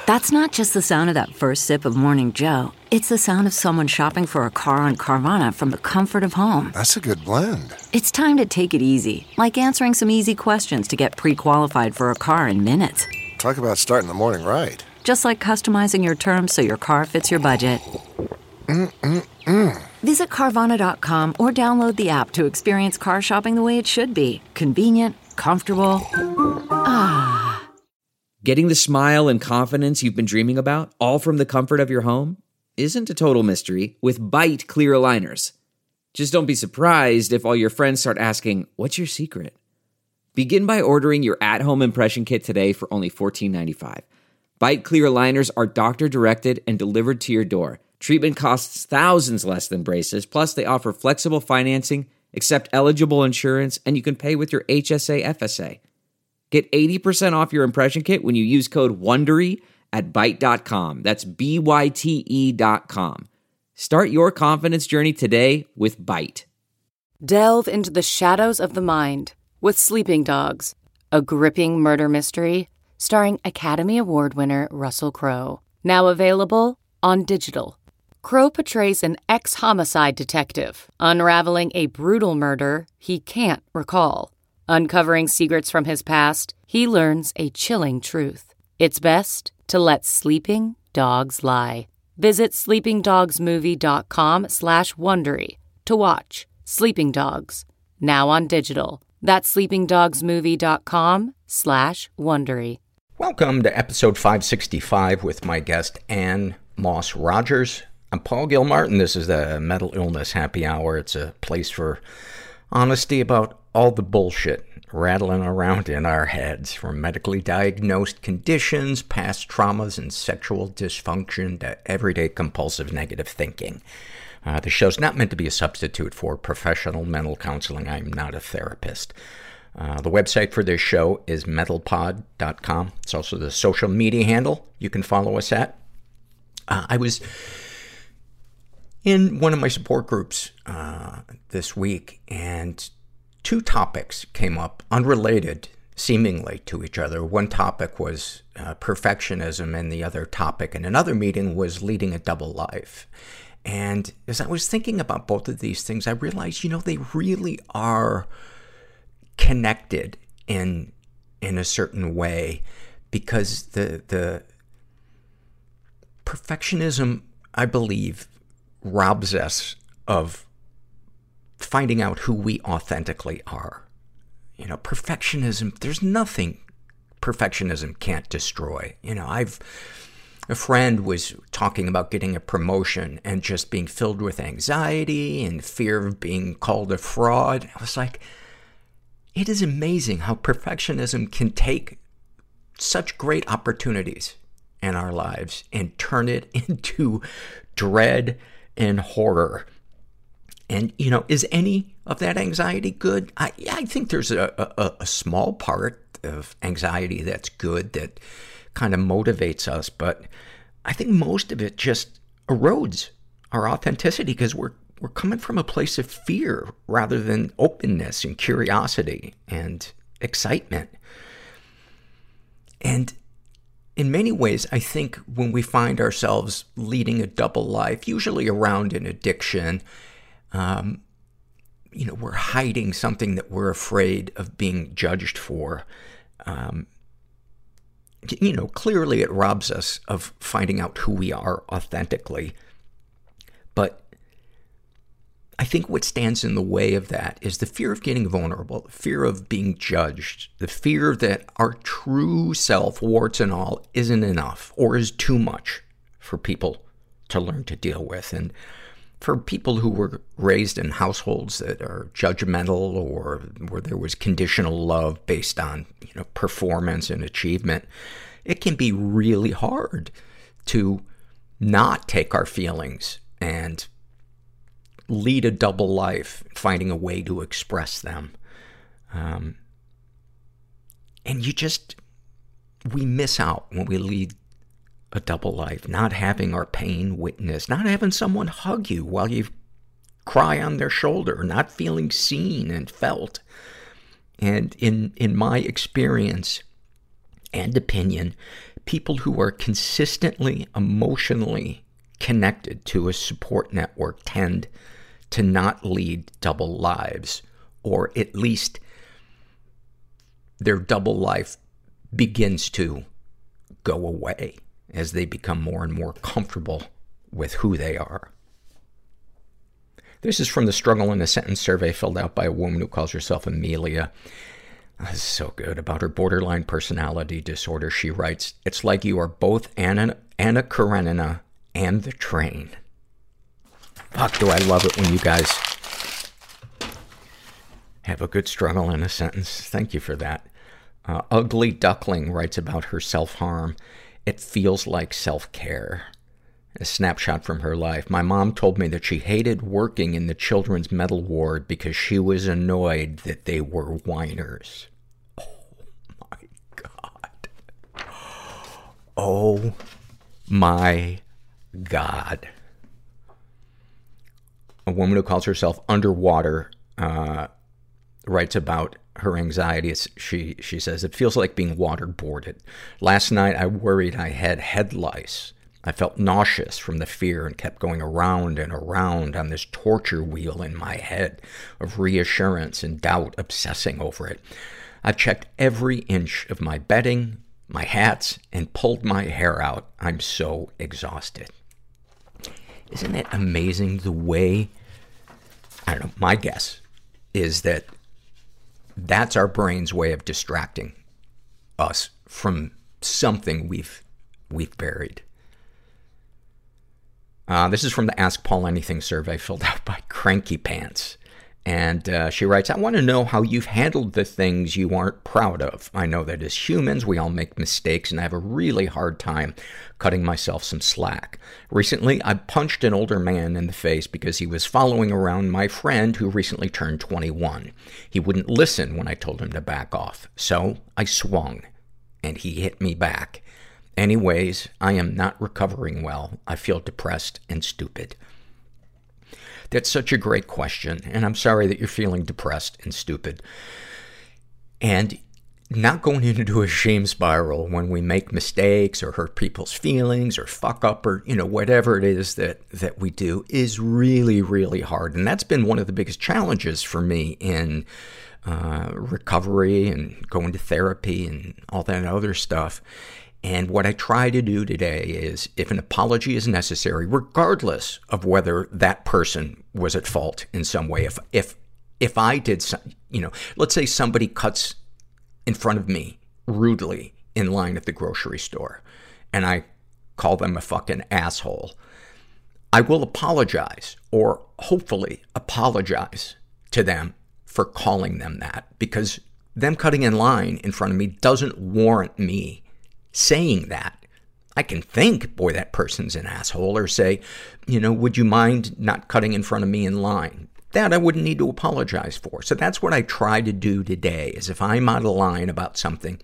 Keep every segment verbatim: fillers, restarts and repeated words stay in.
That's not just the sound of that first sip of Morning Joe. It's the sound of someone shopping for a car on Carvana from the comfort of home. That's a good blend. It's time to take it easy, like answering some easy questions to get pre-qualified for a car in minutes. Talk about starting the morning right. Just like customizing your terms so your car fits your budget. Mm-mm-mm. Visit Carvana dot com or download the app to experience car shopping the way it should be. Convenient, comfortable. Ah. Getting the smile and confidence you've been dreaming about, all from the comfort of your home, isn't a total mystery with Byte clear aligners. Just don't be surprised if all your friends start asking, "What's your secret?" Begin by ordering your at-home impression kit today for only fourteen ninety-five. Byte clear aligners are doctor-directed and delivered to your door. Treatment costs thousands less than braces, plus they offer flexible financing, accept eligible insurance, and you can pay with your H S A F S A. Get eighty percent off your impression kit when you use code WONDERY at byte dot com. That's B Y T E dot com. Start your confidence journey today with Byte. Delve into the shadows of the mind with Sleeping Dogs, a gripping murder mystery starring Academy Award winner Russell Crowe. Now available on digital. Crowe portrays an ex-homicide detective unraveling a brutal murder he can't recall. Uncovering secrets from his past, he learns a chilling truth. It's best to let sleeping dogs lie. Visit sleepingdogsmovie.com slash Wondery to watch Sleeping Dogs, now on digital. That's sleepingdogsmovie.com slash Wondery. Welcome to episode five sixty-five with my guest Ann Moss Rogers. I'm Paul Gilmartin. This is the Mental Illness Happy Hour. It's a place for honesty about all the bullshit rattling around in our heads, from medically diagnosed conditions, past traumas, and sexual dysfunction to everyday compulsive negative thinking. Uh, the show's not meant to be a substitute for professional mental counseling. I'm not a therapist. Uh, the website for this show is mental pod dot com. It's also the social media handle you can follow us at. Uh, I was in one of my support groups uh, this week, and two topics came up, unrelated seemingly to each other. One topic was uh, perfectionism, and the other topic in another meeting was leading a double life. And as I was thinking about both of these things, I realized, you know, they really are connected in in a certain way, because the the perfectionism, I believe, robs us of finding out who we authentically are. You know, perfectionism, there's nothing perfectionism can't destroy. You know, I've, a friend was talking about getting a promotion and just being filled with anxiety and fear of being called a fraud. I was like, it is amazing how perfectionism can take such great opportunities in our lives and turn it into dread and horror. And, you know, is any of that anxiety good? I, I think there's a, a, a small part of anxiety that's good, that kind of motivates us. But I think most of it just erodes our authenticity, because we're we're coming from a place of fear rather than openness and curiosity and excitement. And in many ways, I think when we find ourselves leading a double life, usually around an addiction, um, you know, we're hiding something that we're afraid of being judged for. Um, you know, clearly it robs us of finding out who we are authentically. But I think what stands in the way of that is the fear of getting vulnerable, the fear of being judged, the fear that our true self, warts and all, isn't enough or is too much for people to learn to deal with. And for people who were raised in households that are judgmental, or where there was conditional love based on, you know, performance and achievement, it can be really hard to not take our feelings and lead a double life, finding a way to express them. Um, and you just, we miss out when we lead a double life, not having our pain witnessed, not having someone hug you while you cry on their shoulder, not feeling seen and felt. And in, in my experience and opinion, People who are consistently emotionally connected to a support network tend to not lead double lives, or at least their double life begins to go away as they become more and more comfortable with who they are. This is from the Struggle in a Sentence survey filled out by a woman who calls herself Amelia. This is so good. About her borderline personality disorder, she writes, "It's like you are both Anna, Anna Karenina and the train." Fuck, do I love it when you guys have a good struggle in a sentence. Thank you for that. Uh, Ugly Duckling writes about her self-harm. "It feels like self-care." A snapshot from her life. "My mom told me that she hated working in the children's mental ward because she was annoyed that they were whiners." Oh my God. Oh my God. A woman who calls herself Underwater, uh, writes about her anxieties. She, she says, "It feels like being waterboarded. Last night I worried I had head lice. I felt nauseous from the fear and kept going around and around on this torture wheel in my head of reassurance and doubt, obsessing over it. I've checked every inch of my bedding, my hats, and pulled my hair out. I'm so exhausted." Isn't it amazing the way, I don't know, my guess is that that's our brain's way of distracting us from something we've, we've buried. Uh, this is from the Ask Paul Anything survey filled out by Cranky Pants. And uh, she writes, "I want to know how you've handled the things you aren't proud of. I know that as humans, we all make mistakes, and I have a really hard time cutting myself some slack. Recently, I punched an older man in the face because he was following around my friend who recently turned twenty-one. He wouldn't listen when I told him to back off. So I swung, and he hit me back. Anyways, I am not recovering well. I feel depressed and stupid." That's such a great question, and I'm sorry that you're feeling depressed and stupid. And not going into a shame spiral when we make mistakes or hurt people's feelings or fuck up or, you know, whatever it is that, that we do is really, really hard. And that's been one of the biggest challenges for me in uh, recovery and going to therapy and all that other stuff. And what I try to do today is, if an apology is necessary, regardless of whether that person was at fault in some way, if, if, if I did some, you know, let's say somebody cuts in front of me rudely in line at the grocery store and I call them a fucking asshole, I will apologize, or hopefully apologize to them for calling them that, because them cutting in line in front of me doesn't warrant me saying that. I can think, boy, that person's an asshole, or say, you know, would you mind not cutting in front of me in line? That I wouldn't need to apologize for. So that's what I try to do today, is if I'm out of line about something,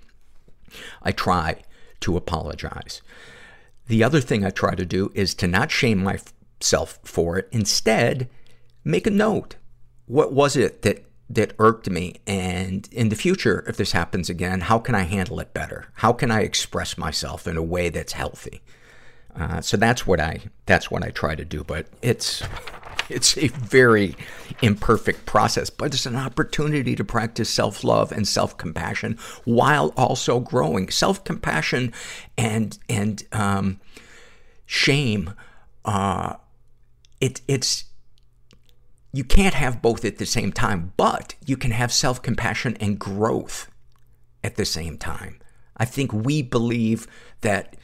I try to apologize. The other thing I try to do is to not shame myself for it. Instead, make a note. What was it that that irked me? And in the future, if this happens again, how can I handle it better? How can I express myself in a way that's healthy? Uh, so that's what I, that's what I try to do. But it's, it's a very imperfect process, but it's an opportunity to practice self-love and self-compassion while also growing. Self-compassion and, and, um, shame, uh, it, it's, you can't have both at the same time, but you can have self-compassion and growth at the same time. I think we believe that,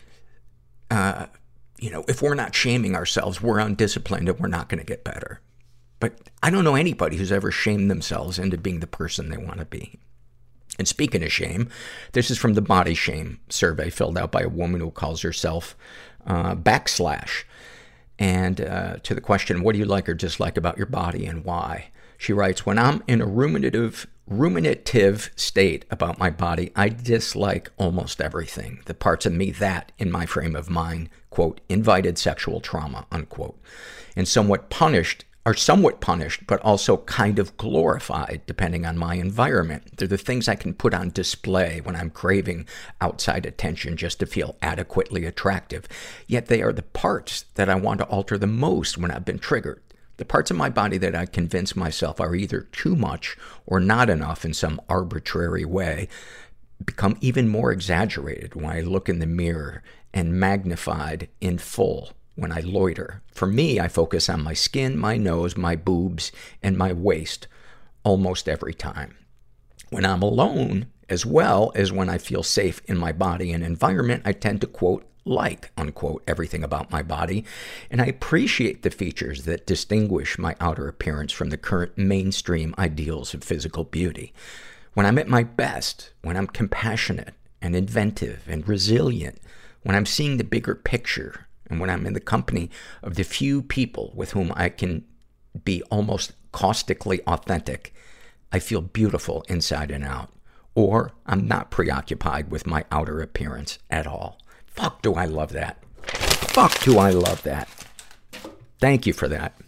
uh, you know, if we're not shaming ourselves, we're undisciplined and we're not going to get better. But I don't know anybody who's ever shamed themselves into being the person they want to be. And speaking of shame, this is from the Body Shame survey filled out by a woman who calls herself uh, Backslash. And uh, to the question, what do you like or dislike about your body and why? She writes, "When I'm in a ruminative, ruminative state about my body, I dislike almost everything. The parts of me that, in my frame of mind, quote, invited sexual trauma, unquote. And somewhat punished are somewhat punished, but also kind of glorified, depending on my environment. They're the things I can put on display when I'm craving outside attention just to feel adequately attractive. Yet they are the parts that I want to alter the most when I've been triggered. The parts of my body that I convince myself are either too much or not enough in some arbitrary way become even more exaggerated when I look in the mirror and magnified in full when I loiter. For me, I focus on my skin, my nose, my boobs, and my waist almost every time. When I'm alone, as well as when I feel safe in my body and environment, I tend to quote, like, unquote, everything about my body, and I appreciate the features that distinguish my outer appearance from the current mainstream ideals of physical beauty. When I'm at my best, when I'm compassionate and inventive and resilient, when I'm seeing the bigger picture, and when I'm in the company of the few people with whom I can be almost caustically authentic, I feel beautiful inside and out. Or I'm not preoccupied with my outer appearance at all. Fuck, do I love that. Fuck, do I love that. Thank you for that.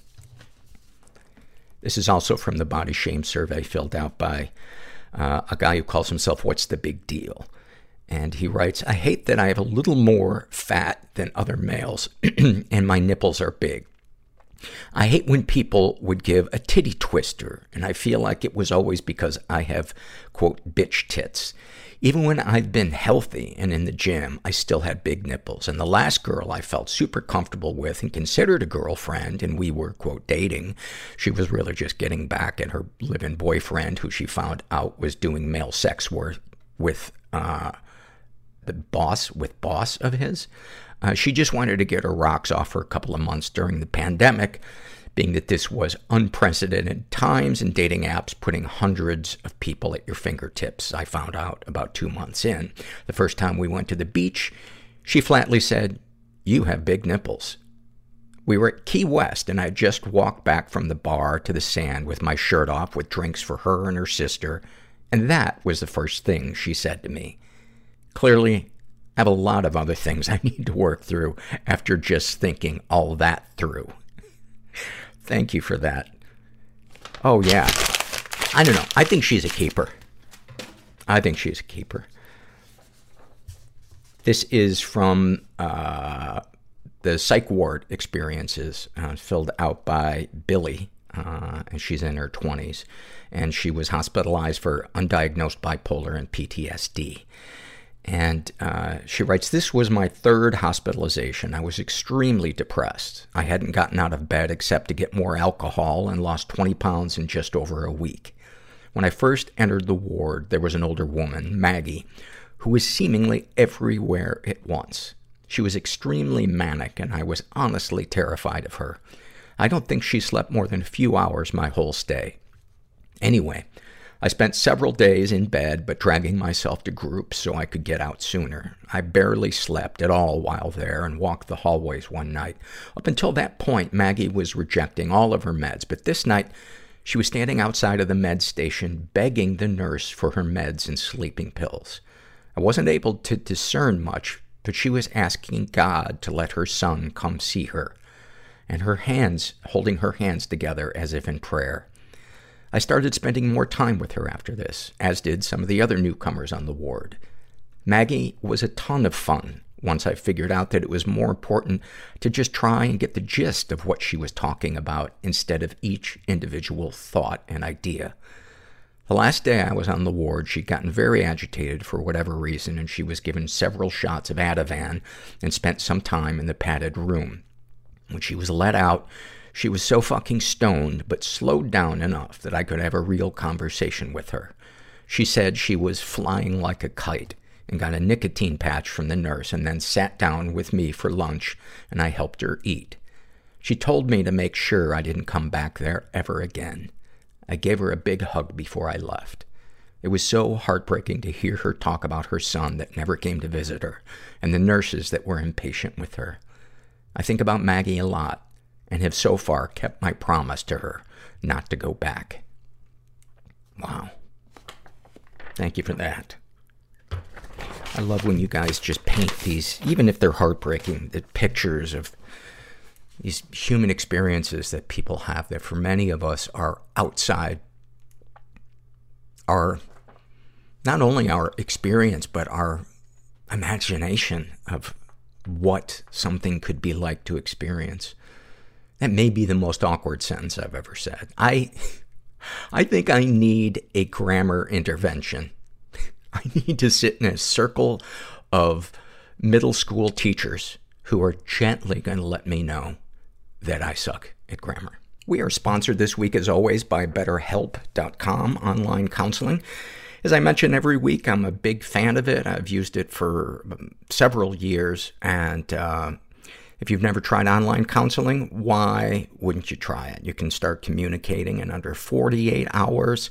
This is also from the body shame survey filled out by uh, a guy who calls himself What's the Big Deal? And he writes, I hate that I have a little more fat than other males and my nipples are big. I hate when people would give a titty twister, and I feel like it was always because I have, quote, bitch tits. Even when I've been healthy and in the gym, I still had big nipples. And the last girl I felt super comfortable with and considered a girlfriend, and we were, quote, dating, she was really just getting back at her live-in boyfriend, who she found out was doing male sex work with, uh, the boss, with boss of his. Uh, she just wanted to get her rocks off for a couple of months during the pandemic, being that this was unprecedented times and dating apps putting hundreds of people at your fingertips. I found out about two months in. The first time we went to the beach, she flatly said, you have big nipples. We were at Key West, and I had just walked back from the bar to the sand with my shirt off with drinks for her and her sister, and that was the first thing she said to me. Clearly, I have a lot of other things I need to work through after just thinking all that through. Thank you for that. Oh, yeah. I don't know. I think she's a keeper. I think she's a keeper. This is from uh, the psych ward experiences, uh, filled out by Billy, uh, and she's in her twenties. And she was hospitalized for undiagnosed bipolar and P T S D. And uh, she writes, this was my third hospitalization. I was extremely depressed. I hadn't gotten out of bed except to get more alcohol and lost twenty pounds in just over a week. When I first entered the ward, there was an older woman, Maggie, who was seemingly everywhere at once. She was extremely manic, and I was honestly terrified of her. I don't think she slept more than a few hours my whole stay. Anyway, I spent several days in bed, but dragging myself to groups so I could get out sooner. I barely slept at all while there and walked the hallways one night. Up until that point, Maggie was rejecting all of her meds, but this night, she was standing outside of the med station begging the nurse for her meds and sleeping pills. I wasn't able to discern much, but she was asking God to let her son come see her, and her hands, holding her hands together as if in prayer. I started spending more time with her after this, as did some of the other newcomers on the ward. Maggie was a ton of fun once I figured out that it was more important to just try and get the gist of what she was talking about instead of each individual thought and idea. The last day I was on the ward, she'd gotten very agitated for whatever reason, and she was given several shots of Ativan and spent some time in the padded room. When she was let out, she was so fucking stoned, but slowed down enough that I could have a real conversation with her. She said she was flying like a kite and got a nicotine patch from the nurse and then sat down with me for lunch, and I helped her eat. She told me to make sure I didn't come back there ever again. I gave her a big hug before I left. It was so heartbreaking to hear her talk about her son that never came to visit her and the nurses that were impatient with her. I think about Maggie a lot, and have so far kept my promise to her not to go back. Wow. Thank you for that. I love when you guys just paint these, even if they're heartbreaking, the pictures of these human experiences that people have that for many of us are outside our, not only our experience, but our imagination of what something could be like to experience. That may be the most awkward sentence I've ever said. I, I think I need a grammar intervention. I need to sit in a circle of middle school teachers who are gently going to let me know that I suck at grammar. We are sponsored this week, as always, by better help dot com online counseling. As I mention every week, I'm a big fan of it. I've used it for several years. And uh, if you've never tried online counseling, why wouldn't you try it? You can start communicating in under forty-eight hours.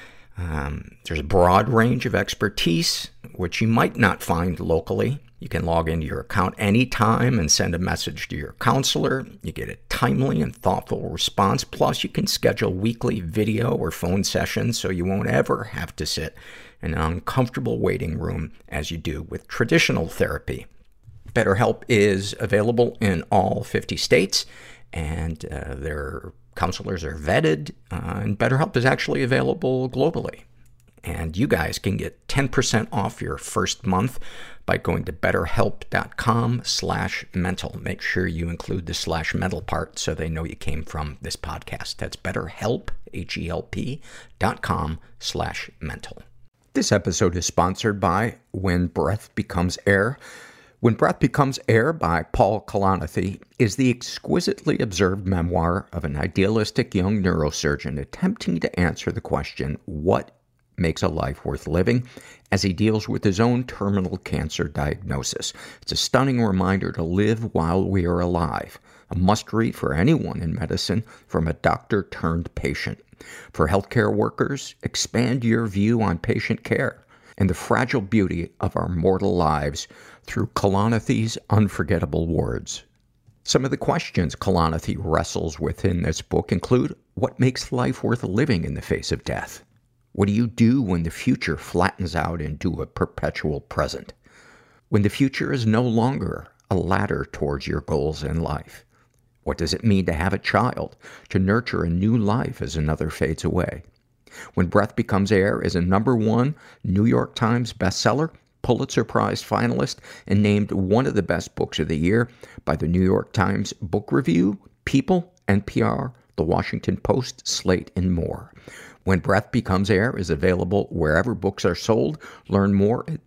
Um, there's a broad range of expertise, which you might not find locally. You can log into your account anytime and send a message to your counselor. You get a timely and thoughtful response. Plus, you can schedule weekly video or phone sessions so you won't ever have to sit in an uncomfortable waiting room as you do with traditional therapy. BetterHelp is available in all fifty states, and uh, their counselors are vetted, uh, and BetterHelp is actually available globally. And you guys can get ten percent off your first month by going to betterhelp.com slash mental. Make sure you include the slash mental part so they know you came from this podcast. That's betterhelp, H E L P, dot com slash mental. This episode is sponsored by When Breath Becomes Air. When Breath Becomes Air by Paul Kalanithi is the exquisitely observed memoir of an idealistic young neurosurgeon attempting to answer the question, what makes a life worth living, as he deals with his own terminal cancer diagnosis. It's a stunning reminder to live while we are alive. A must-read for anyone in medicine from a doctor-turned-patient. For healthcare workers, expand your view on patient care and the fragile beauty of our mortal lives through Kalanithi's unforgettable words. Some of the questions Kalanithi wrestles with in this book include, what makes life worth living in the face of death? What do you do when the future flattens out into a perpetual present? When the future is no longer a ladder towards your goals in life? What does it mean to have a child, to nurture a new life as another fades away? When Breath Becomes Air is a number one New York Times bestseller, Pulitzer Prize finalist, and named one of the best books of the year by the New York Times Book Review, People, N P R, The Washington Post, Slate, and more. When Breath Becomes Air is available wherever books are sold. Learn more at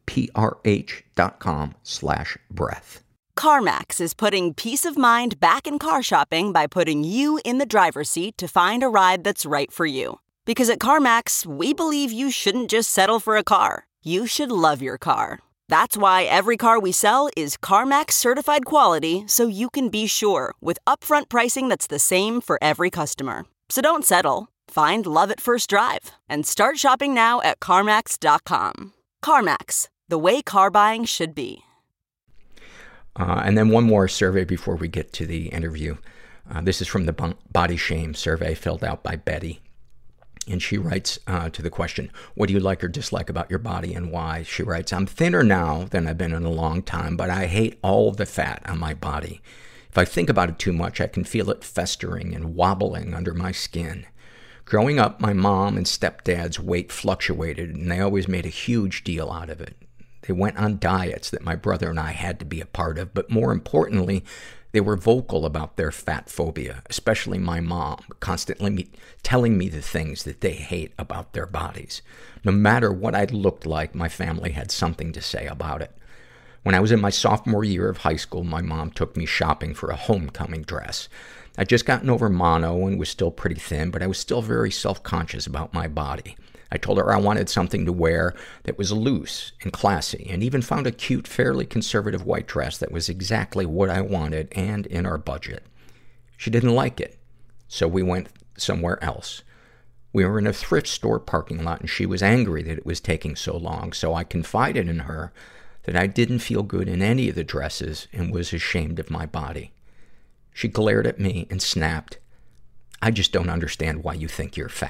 prh.com slash breath. CarMax is putting peace of mind back in car shopping by putting you in the driver's seat to find a ride that's right for you. Because at CarMax, we believe you shouldn't just settle for a car. You should love your car. That's why every car we sell is CarMax certified quality, so you can be sure with upfront pricing that's the same for every customer. So don't settle. Find love at first drive and start shopping now at CarMax dot com. CarMax, the way car buying should be. Uh, and then one more survey before we get to the interview. Uh, this is from the Body Shame survey filled out by Betty. And she writes uh, to the question, what do you like or dislike about your body and why? She writes, I'm thinner now than I've been in a long time, but I hate all the fat on my body. If I think about it too much, I can feel it festering and wobbling under my skin. Growing up, my mom and stepdad's weight fluctuated, and they always made a huge deal out of it. They went on diets that my brother and I had to be a part of, but more importantly, they were vocal about their fat phobia, especially my mom, constantly me- telling me the things that they hate about their bodies. No matter what I looked like, my family had something to say about it. When I was in my sophomore year of high school, my mom took me shopping for a homecoming dress. I'd just gotten over mono and was still pretty thin, but I was still very self-conscious about my body. I told her I wanted something to wear that was loose and classy, and even found a cute, fairly conservative white dress that was exactly what I wanted and in our budget. She didn't like it, so we went somewhere else. We were in a thrift store parking lot, and she was angry that it was taking so long, so I confided in her that I didn't feel good in any of the dresses and was ashamed of my body. She glared at me and snapped, I just don't understand why you think you're fat.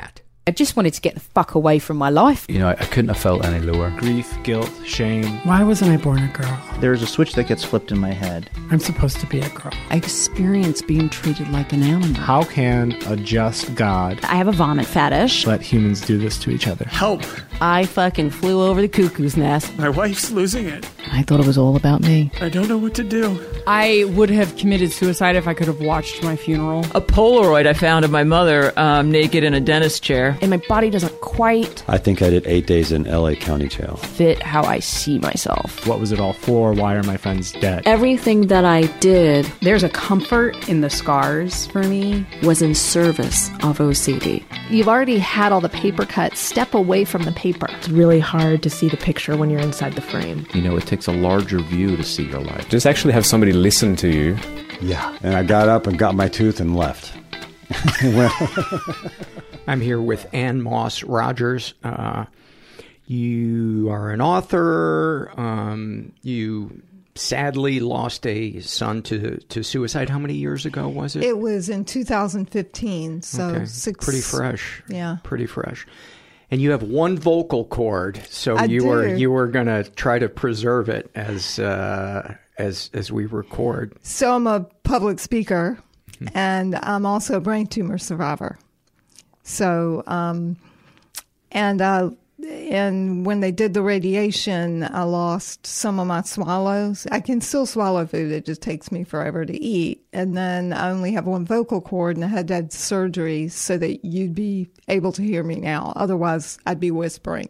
I just wanted to get the fuck away from my life. You know, I, I couldn't have felt any lower. Grief, guilt, shame. Why wasn't I born a girl? There's a switch that gets flipped in my head. I'm supposed to be a girl. I experienced being treated like an animal. How can a just God... I have a vomit fetish. ...let humans do this to each other? Help! I fucking flew over the cuckoo's nest. My wife's losing it. I thought it was all about me. I don't know what to do. I would have committed suicide if I could have watched my funeral. A Polaroid I found of my mother um, naked in a dentist chair. And my body doesn't quite... I think I did eight days in L A County Jail. ...fit how I see myself. What was it all for? Why are my friends dead? Everything that I did... There's a comfort in the scars for me. ...was in service of O C D. You've already had all the paper cuts. Step away from the paper. It's really hard to see the picture when you're inside the frame. You know, it takes a larger view to see your life. Just actually have somebody listen to you. Yeah, and I got up and got my tooth and left. I'm here with Ann Moss Rogers. Uh, you are an author. Um, you sadly lost a son to, to suicide. How many years ago was it? It was in two thousand fifteen, so okay. six. Pretty fresh. Yeah. Pretty fresh. And you have one vocal cord, so I you do. were you were going to try to preserve it as uh, as as we record. So I'm a public speaker, and I'm also a brain tumor survivor. So, um, and I, and when they did the radiation, I lost some of my swallows. I can still swallow food; it just takes me forever to eat. And then I only have one vocal cord, and I had to have surgery so that you'd be able to hear me now. Otherwise, I'd be whispering.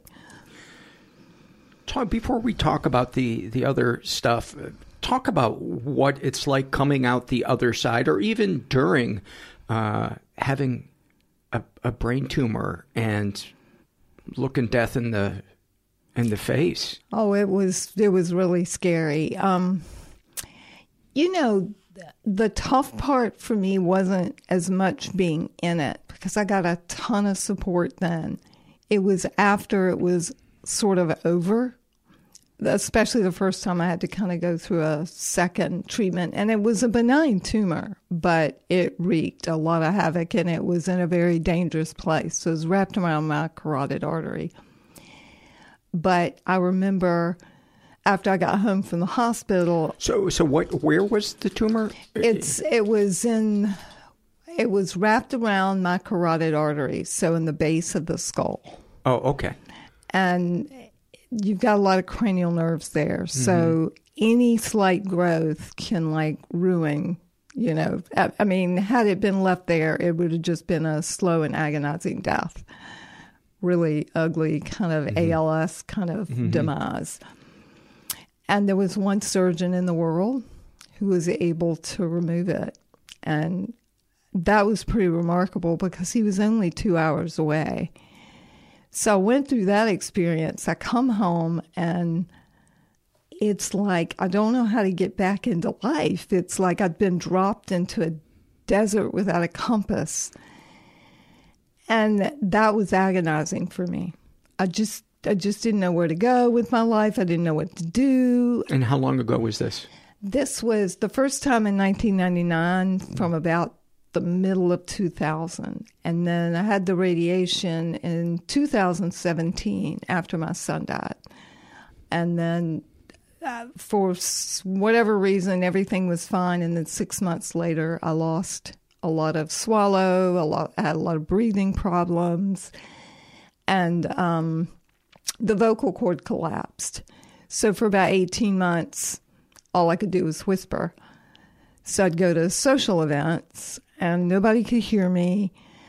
Talk, before we talk about the, the other stuff, talk about what it's like coming out the other side, or even during uh, having a, a brain tumor and looking death in the in the face. Oh, it was it was really scary. Um, you know, the tough part for me wasn't as much being in it, because I got a ton of support then. It was after it was sort of over, especially the first time I had to kind of go through a second treatment. And it was a benign tumor, but it wreaked a lot of havoc, and it was in a very dangerous place. So it was wrapped around my carotid artery. But I remember after I got home from the hospital. So, so what? Where was the tumor? It's it was in, it was wrapped around my carotid artery, so in the base of the skull. Oh, okay. And you've got a lot of cranial nerves there, so mm-hmm. any slight growth can like ruin. You know, I, I mean, had it been left there, it would have just been a slow and agonizing death. Really ugly kind of mm-hmm. A L S kind of mm-hmm. demise. And there was one surgeon in the world who was able to remove it. And that was pretty remarkable because he was only two hours away. So I went through that experience. I come home and it's like I don't know how to get back into life. It's like I'd been dropped into a desert without a compass. And that was agonizing for me. I just I just didn't know where to go with my life. I didn't know what to do. And how long ago was this? This was the first time in nineteen ninety-nine from about the middle of two thousand. And then I had the radiation in two thousand seventeen after my son died. And then uh, for whatever reason, everything was fine. And then six months later, I lost a lot of swallow, a lot, I had a lot of breathing problems. And um, the vocal cord collapsed. So for about eighteen months, all I could do was whisper. So I'd go to social events and nobody could hear me.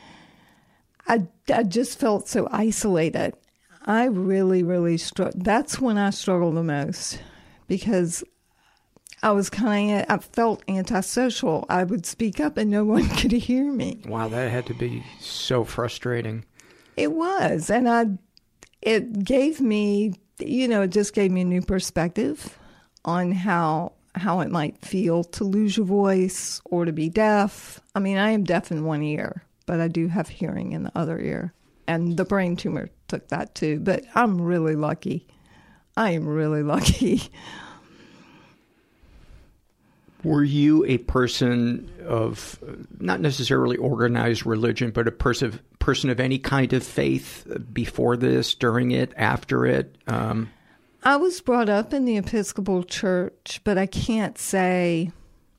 I, I just felt so isolated. I really, really struggled. That's when I struggled the most because I was kind of, I felt antisocial. I would speak up and no one could hear me. Wow, that had to be so frustrating. It was. And I, it gave me, you know, it just gave me a new perspective on how how it might feel to lose your voice or to be deaf. I mean, I am deaf in one ear, but I do have hearing in the other ear. And the brain tumor took that too. But I'm really lucky. I am really lucky. Were you a person of not necessarily organized religion, but a person person of any kind of faith before this, during it, after it? Um, I was brought up in the Episcopal Church, but I can't say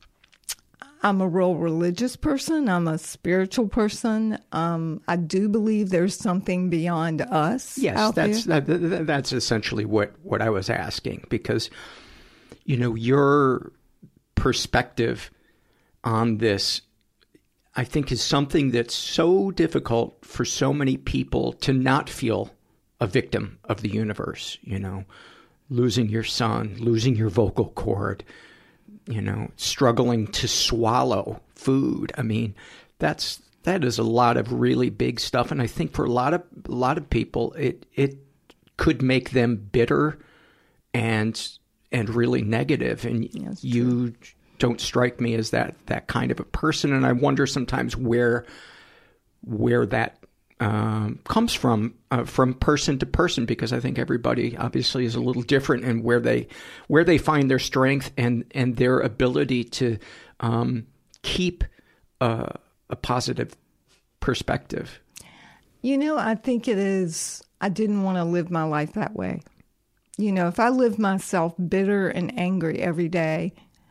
I'm a real religious person. I'm a spiritual person. Um, I do believe there's something beyond us. Yes, out that's there. that, that's essentially what, what I was asking, because, you know, your perspective on this, I think, is something that's so difficult for so many people to not feel a victim of the universe, you know, losing your son, losing your vocal cord, you know, struggling to swallow food. I mean, that's that is a lot of really big stuff, and I think for a lot of a lot of people, it it could make them bitter and and really negative. And yeah, you true. don't strike me as that that kind of a person, and I wonder sometimes where where that um, comes from uh, from person to person, because I think everybody obviously is a little different in where they where they find their strength and and their ability to um, keep uh, a positive perspective. You know, I think it is, I didn't want to live my life that way. You know, if I live myself bitter and angry every day,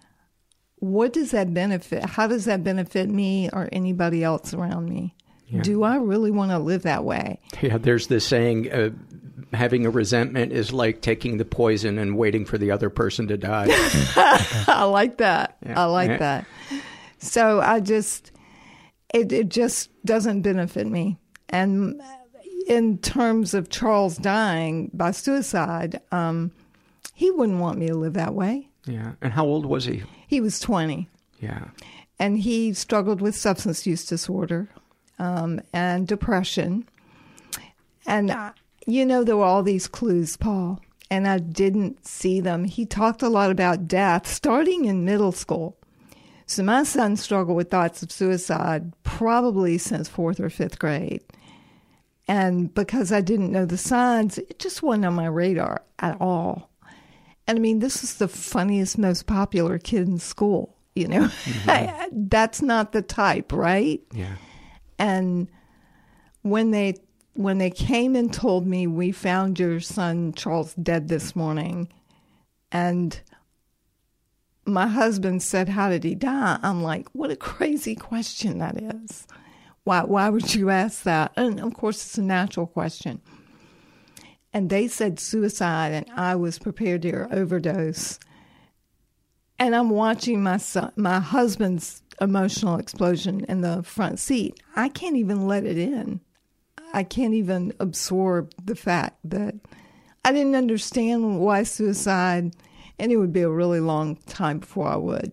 what does that benefit? How does that benefit me or anybody else around me? Yeah. Do I really want to live that way? Yeah, there's this saying, uh, having a resentment is like taking the poison and waiting for the other person to die. I like that. Yeah. I like yeah. that. So I just, it, it just doesn't benefit me. And in terms of Charles dying by suicide, um, he wouldn't want me to live that way. Yeah. And how old was he? He was twenty. Yeah. And he struggled with substance use disorder. Um, and depression. And, uh, you know, there were all these clues, Paul, and I didn't see them. He talked a lot about death starting in middle school. So my son struggled with thoughts of suicide probably since fourth or fifth grade. And because I didn't know the signs, it just wasn't on my radar at all. And I mean, this is the funniest, most popular kid in school, you know. Mm-hmm. I, that's not the type, right? Yeah. And when they when they came and told me, we found your son Charles dead this morning, and my husband said, how did he die? I'm like, what a crazy question that is. Why why would you ask that? And of course, it's a natural question. And they said suicide, and I was prepared to hear overdose. And I'm watching my son, my husband's emotional explosion in the front seat. I can't even let it in. I can't even absorb the fact that I didn't understand why suicide, and it would be a really long time before I would.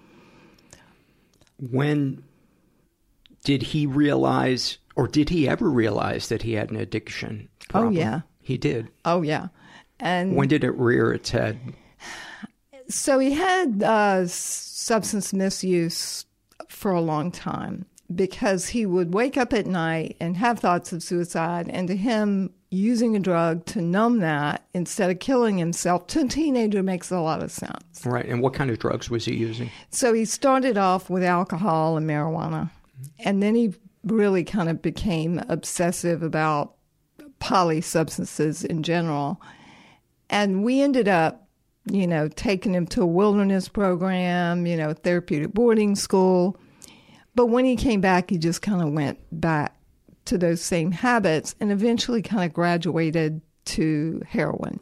When did he realize, or did he ever realize that he had an addiction problem? Oh, yeah. He did? Oh, yeah. And when did it rear its head? So he had uh, substance misuse for a long time, because he would wake up at night and have thoughts of suicide, and to him, using a drug to numb that instead of killing himself to a teenager makes a lot of sense. Right. And what kind of drugs was he using? So he started off with alcohol and marijuana, and then he really kind of became obsessive about polysubstances in general. And we ended up, you know, taking him to a wilderness program, you know, therapeutic boarding school. But when he came back, he just kind of went back to those same habits and eventually kind of graduated to heroin.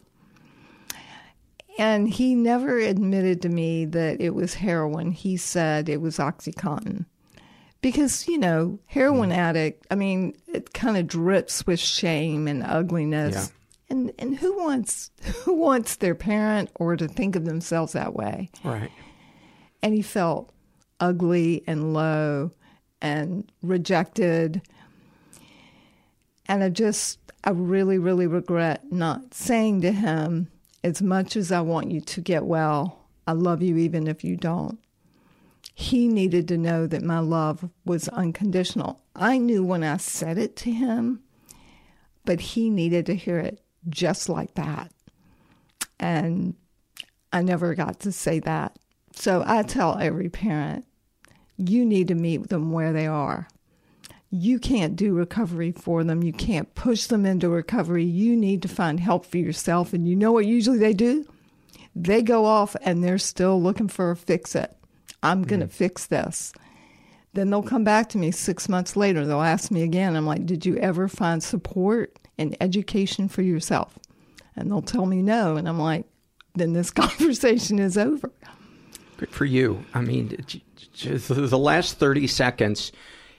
And he never admitted to me that it was heroin. He said it was OxyContin. Because, you know, heroin addict, I mean, it kind of drips with shame and ugliness. Yeah. And and who wants who wants their parent or to think of themselves that way? Right. And he felt ugly and low and rejected. And I just, I really, really regret not saying to him, as much as I want you to get well, I love you even if you don't. He needed to know that my love was unconditional. I knew when I said it to him, but he needed to hear it just like that. And I never got to say that. So I tell every parent, you need to meet them where they are. you can't do recovery for them. You can't push them into recovery. You need to find help for yourself. And you know what usually they do? They go off and they're still looking for a fix-it. I'm going to mm. fix this. Then they'll come back to me six months later. They'll ask me again. I'm like, did you ever find support and education for yourself? And they'll tell me no. And I'm like, then this conversation is over. Good for you. I mean, the last thirty seconds,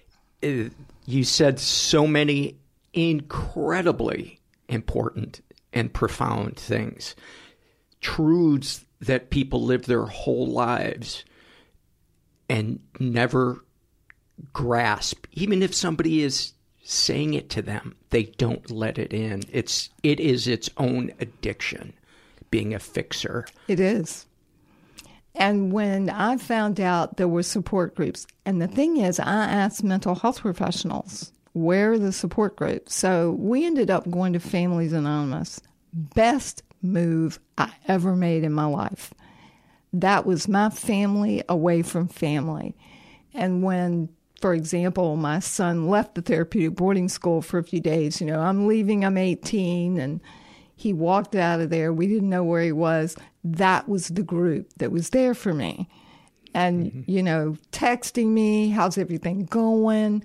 you said so many incredibly important and profound things. Truths that people live their whole lives and never grasp. Even if somebody is saying it to them, they don't let it in. It's it is its own addiction, being a fixer. It is. And when I found out there were support groups, and the thing is, I asked mental health professionals, where are the support groups? So we ended up going to Families Anonymous. Best move I ever made in my life. That was my family away from family. And when, for example, my son left the therapeutic boarding school for a few days, you know, I'm leaving, I'm eighteen, and he walked out of there. We didn't know where he was. That was the group that was there for me. And, mm-hmm. you know, texting me, how's everything going?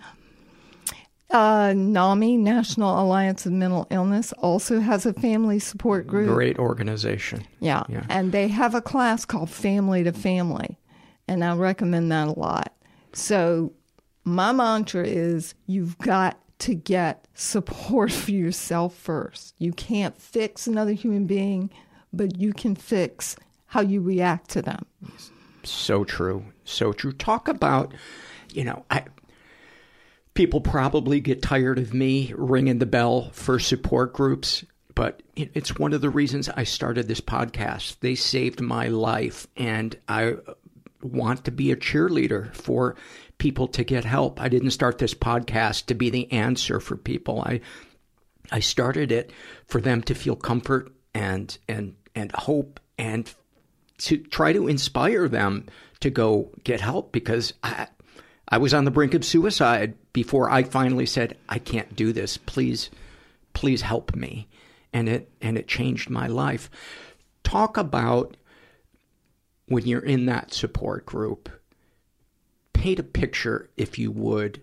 Uh, NAMI, National Alliance of Mental Illness, also has a family support group. Great organization. Yeah. yeah. And they have a class called Family to Family. And I recommend that a lot. So my mantra is you've got to get support for yourself first. You can't fix another human being, but you can fix how you react to them. So true. So true. Talk about, you know, I, people probably get tired of me ringing the bell for support groups, but it's one of the reasons I started this podcast. They saved my life, and I want to be a cheerleader for people to get help. I didn't start this podcast to be the answer for people. I I started it for them to feel comfort and and and hope, and to try to inspire them to go get help, because I I was on the brink of suicide before I finally said, I can't do this. Please, please help me. And it and it changed my life. Talk about when you're in that support group. Paint a picture, if you would,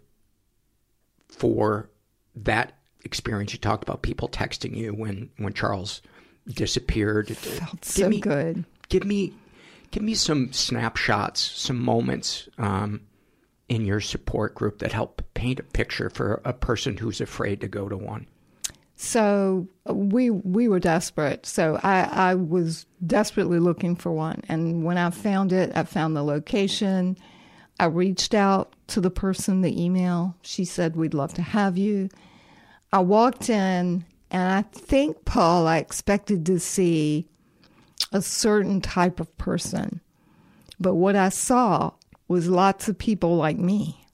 for that experience. You talked about people texting you when, when Charles disappeared. It felt so me, good. Give me, give me some snapshots, some moments um, in your support group that help paint a picture for a person who's afraid to go to one. So we we were desperate. So I, I was desperately looking for one. And when I found it, I found the location. I reached out to the person, the email. She said, we'd love to have you. I walked in, and I think, Paul, I expected to see a certain type of person. But what I saw was lots of people like me.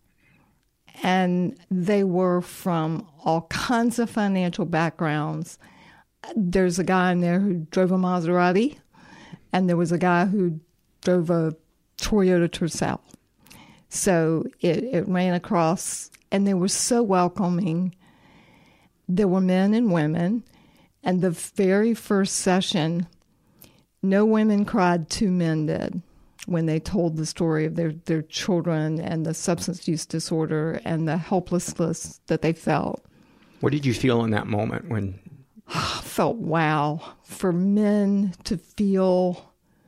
And they were from all kinds of financial backgrounds. There's a guy in there who drove a Maserati, and there was a guy who drove a Toyota Tercel. So it, it ran across, and they were so welcoming. There were men and women. And the very first session, no women cried, two men did, when they told the story of their, their children and the substance use disorder and the helplessness that they felt. What did you feel in that moment when? I felt wow. For men to feel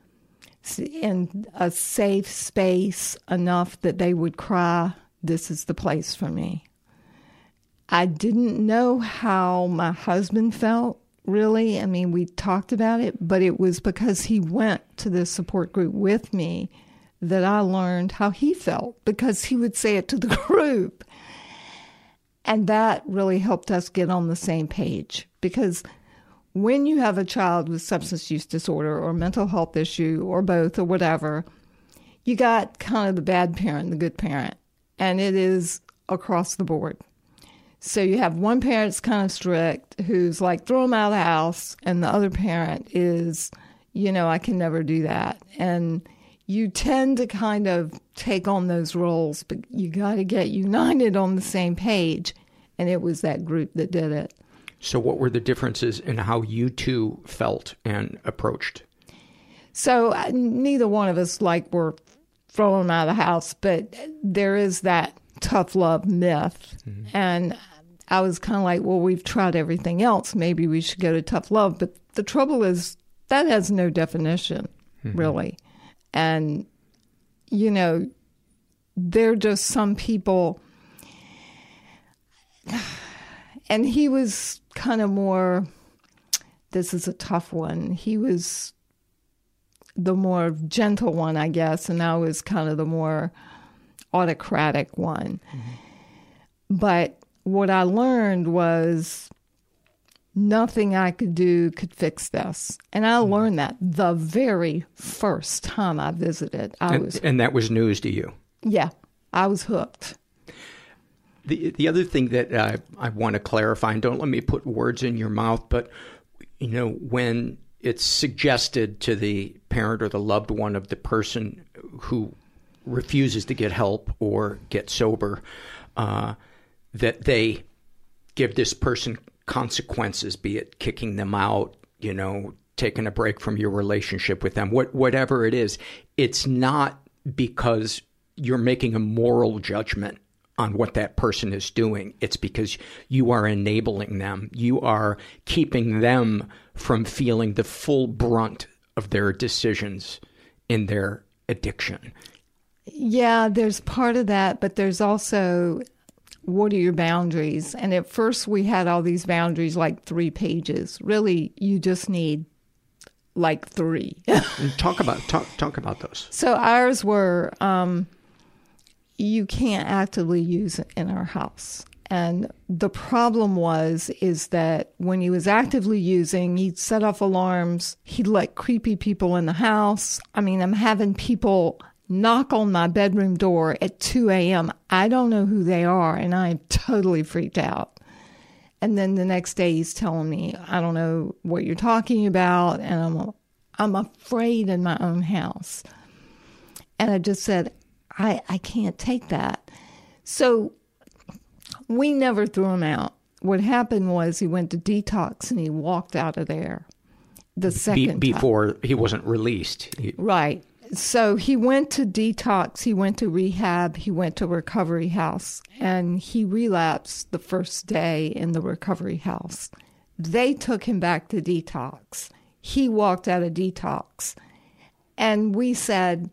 in a safe space enough that they would cry, this is the place for me. I didn't know how my husband felt, really. I mean, we talked about it, but it was because he went to this support group with me that I learned how he felt, because he would say it to the group. And that really helped us get on the same page, because when you have a child with substance use disorder or mental health issue or both or whatever, you got kind of the bad parent, the good parent, and it is across the board. So you have one parent that's kind of strict, who's like, throw them out of the house, and the other parent is, you know, I can never do that. And you tend to kind of take on those roles, but you got to get united on the same page. And it was that group that did it. So what were the differences in how you two felt and approached? So uh, neither one of us like were throwing them out of the house, but there is that tough love myth. Mm-hmm. And I was kind of like, well, we've tried everything else. Maybe we should go to tough love. But the trouble is that has no definition, mm-hmm. really. And, you know, they're just some people. And he was kind of more, this is a tough one. He was the more gentle one, I guess, and I was kind of the more autocratic one. Mm-hmm. But what I learned was nothing I could do could fix this. And I mm-hmm. learned that the very first time I visited. I and, was, and that was news to you? Yeah, I was hooked. The the other thing that uh, I want to clarify, and don't let me put words in your mouth, but, you know, when it's suggested to the parent or the loved one of the person who refuses to get help or get sober, uh, that they give this person consequences, be it kicking them out, you know, taking a break from your relationship with them, what, whatever it is, it's not because you're making a moral judgment on what that person is doing. It's because you are enabling them. You are keeping them from feeling the full brunt of their decisions in their addiction. Yeah, there's part of that, but there's also, what are your boundaries? And at first we had all these boundaries, like three pages. Really, you just need like three. talk about talk talk about those. So ours were, um, you can't actively use it in our house. And the problem was, is that when he was actively using, he'd set off alarms. He'd let creepy people in the house. I mean, I'm having people knock on my bedroom door at two a.m. I don't know who they are, and I'm totally freaked out. And then the next day he's telling me, I don't know what you're talking about, and I'm I'm afraid in my own house. And I just said, I, I can't take that. So we never threw him out. What happened was he went to detox and he walked out of there the second Be- before time. He wasn't released. He- right. So he went to detox, he went to rehab, he went to recovery house, and he relapsed the first day in the recovery house. They took him back to detox. He walked out of detox. And we said,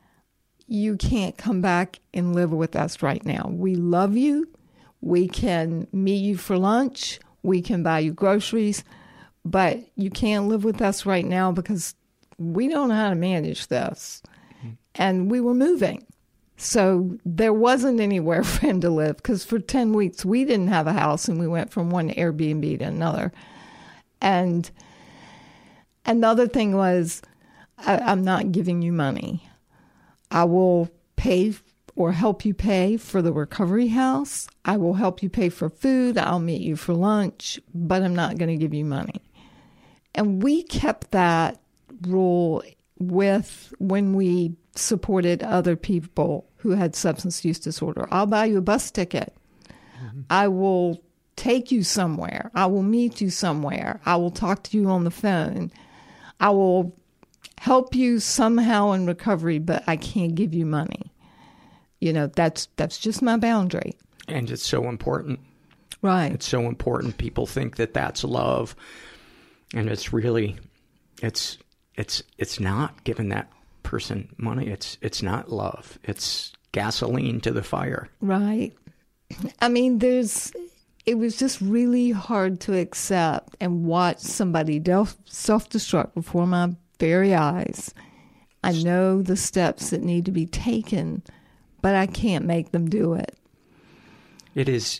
you can't come back and live with us right now. We love you. We can meet you for lunch. We can buy you groceries. But you can't live with us right now because we don't know how to manage this. Mm-hmm. And we were moving. So there wasn't anywhere for him to live because for ten weeks we didn't have a house and we went from one Airbnb to another. And another thing was, I, I'm not giving you money. I will pay or help you pay for the recovery house. I will help you pay for food. I'll meet you for lunch, but I'm not going to give you money. And we kept that rule with when we supported other people who had substance use disorder. I'll buy you a bus ticket. Mm-hmm. I will take you somewhere. I will meet you somewhere. I will talk to you on the phone. I will help you somehow in recovery, but I can't give you money. You know, that's that's just my boundary. And it's so important. Right. It's so important. People think that that's love. And it's really, it's it's it's not giving that person money. It's it's not love. It's gasoline to the fire. Right. I mean, there's, it was just really hard to accept and watch somebody self-destruct before my very eyes. I know the steps that need to be taken, but I can't make them do it. It is,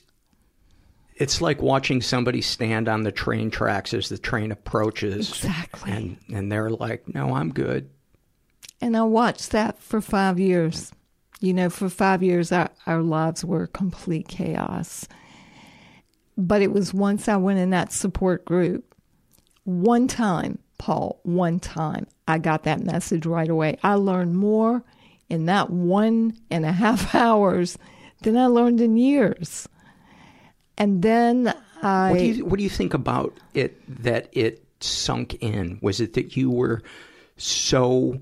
it's like watching somebody stand on the train tracks as the train approaches. Exactly. And, and they're like, no, I'm good. And I watched that for five years. You know, for five years, our, our lives were complete chaos. But it was once I went in that support group, one time, Paul, one time. I got that message right away. I learned more in that one and a half hours than I learned in years. And then I... What do you, what do you think about it, that it sunk in? Was it that you were so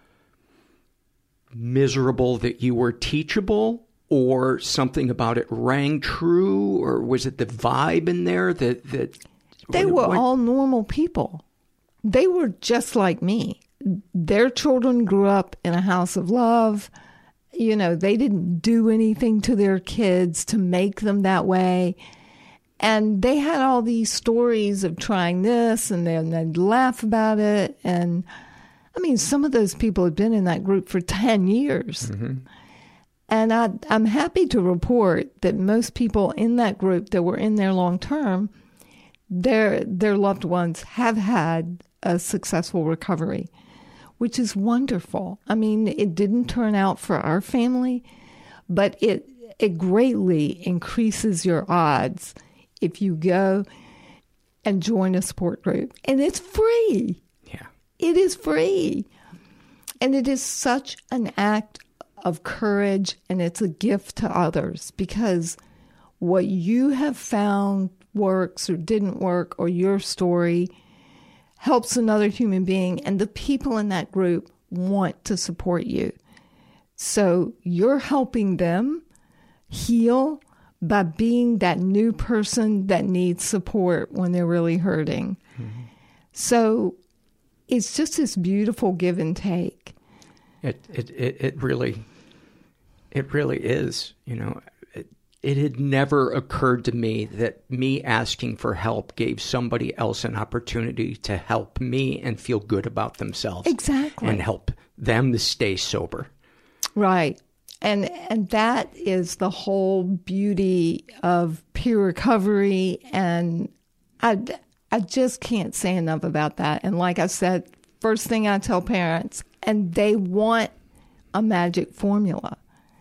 miserable that you were teachable, or something about it rang true, or was it the vibe in there that... that they what, were what? all normal people. They were just like me. Their children grew up in a house of love. You know, they didn't do anything to their kids to make them that way. And they had all these stories of trying this, and then they'd laugh about it. And I mean, some of those people had been in that group for ten years. Mm-hmm. And I, I'm happy to report that most people in that group that were in there long term, their their loved ones have had a successful recovery, which is wonderful. I mean, it didn't turn out for our family, but it it greatly increases your odds if you go and join a support group. And it's free. Yeah. It is free. And it is such an act of courage, and it's a gift to others, because what you have found works or didn't work, or your story helps another human being, and the people in that group want to support you. So you're helping them heal by being that new person that needs support when they're really hurting. Mm-hmm. So it's just this beautiful give and take. It it it, it really it really is. You know, it, it had never occurred to me that me asking for help gave somebody else an opportunity to help me and feel good about themselves. Exactly. And help them to stay sober. Right. And and that is the whole beauty of peer recovery. And I, I just can't say enough about that. And like I said, first thing I tell parents, and they want a magic formula,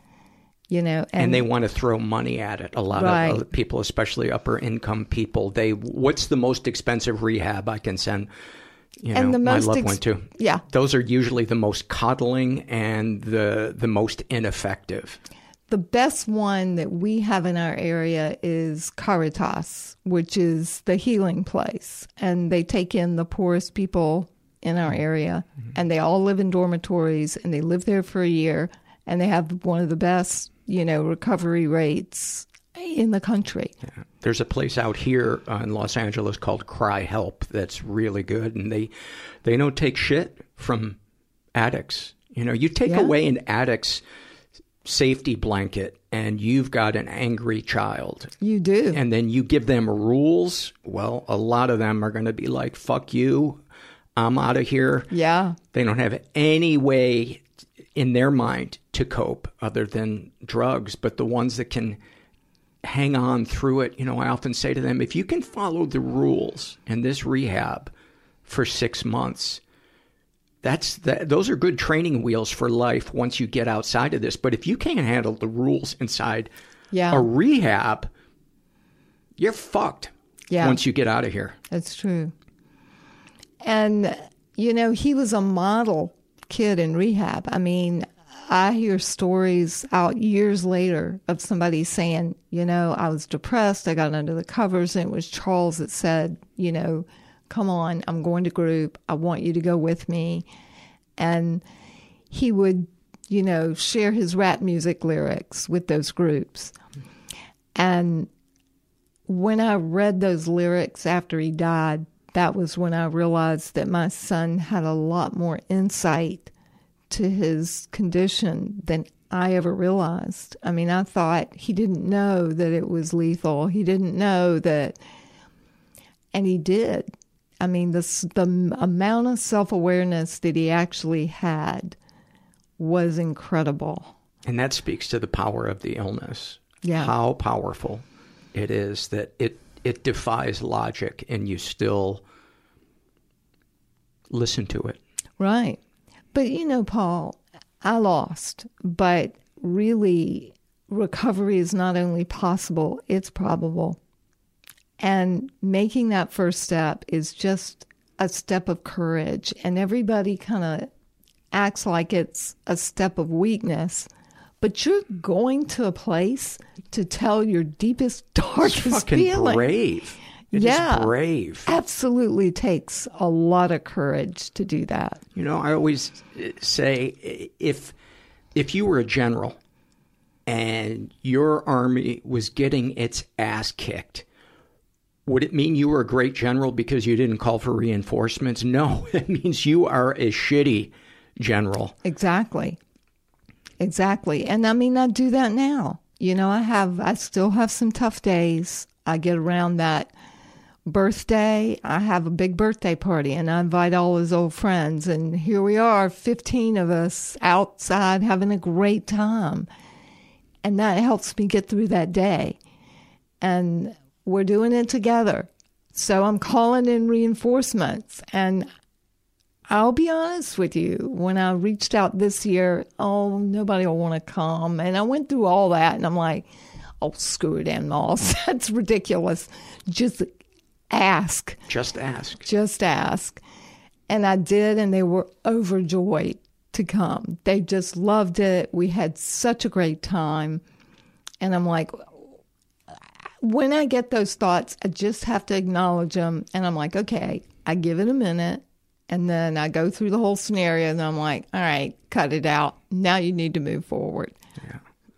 you know. And, and they want to throw money at it. A lot right. of people, especially upper income people, they, what's the most expensive rehab I can send, you know, and the most my loved ex- one to? Yeah. Those are usually the most coddling and the the most ineffective. The best one that we have in our area is Caritas, which is the healing place. And they take in the poorest people in our area, mm-hmm. and they all live in dormitories, and they live there for a year, and they have one of the best, you know, recovery rates in the country. Yeah. There's a place out here uh, in Los Angeles called Cry Help that's really good, and they they don't take shit from addicts. You know, you take yeah. away an addict's safety blanket and you've got an angry child. You do. And then you give them rules. Well, a lot of them are going to be like, fuck you, I'm out of here. Yeah. They don't have any way in their mind to cope other than drugs. But the ones that can hang on through it, you know, I often say to them, if you can follow the rules in this rehab for six months, that's the, those are good training wheels for life once you get outside of this. But if you can't handle the rules inside yeah. a rehab, you're fucked yeah. once you get out of here. That's true. And, you know, he was a model kid in rehab. I mean, I hear stories out years later of somebody saying, you know, I was depressed, I got under the covers, and it was Charles that said, you know, come on, I'm going to group, I want you to go with me. And he would, you know, share his rap music lyrics with those groups. And when I read those lyrics after he died, that was when I realized that my son had a lot more insight to his condition than I ever realized. I mean, I thought he didn't know that it was lethal. He didn't know that, and he did. I mean, the, the amount of self-awareness that he actually had was incredible. And that speaks to the power of the illness. Yeah. How powerful it is that it it defies logic and you still listen to it. Right. But, you know, Paul, I lost, but really recovery is not only possible, it's probable. And making that first step is just a step of courage, and everybody kind of acts like it's a step of weakness. But you're going to a place to tell your deepest, darkest it's fucking feeling. Brave. It yeah, is brave. Absolutely takes a lot of courage to do that. You know, I always say if if you were a general and your army was getting its ass kicked, would it mean you were a great general because you didn't call for reinforcements? No, it means you are a shitty general. Exactly. Exactly. And I mean, I do that now. You know, I have, I still have some tough days. I get around that birthday. I have a big birthday party and I invite all his old friends. And here we are, fifteen of us outside having a great time. And that helps me get through that day. And we're doing it together. So I'm calling in reinforcements. And I'll be honest with you, when I reached out this year, oh, nobody will want to come. And I went through all that, and I'm like, oh, screw it, Ann Moss. That's ridiculous. Just ask. Just ask. Just ask. And I did, and they were overjoyed to come. They just loved it. We had such a great time. And I'm like, when I get those thoughts, I just have to acknowledge them. And I'm like, okay, I give it a minute. And then I go through the whole scenario, and I'm like, all right, cut it out. Now you need to move forward. Yeah.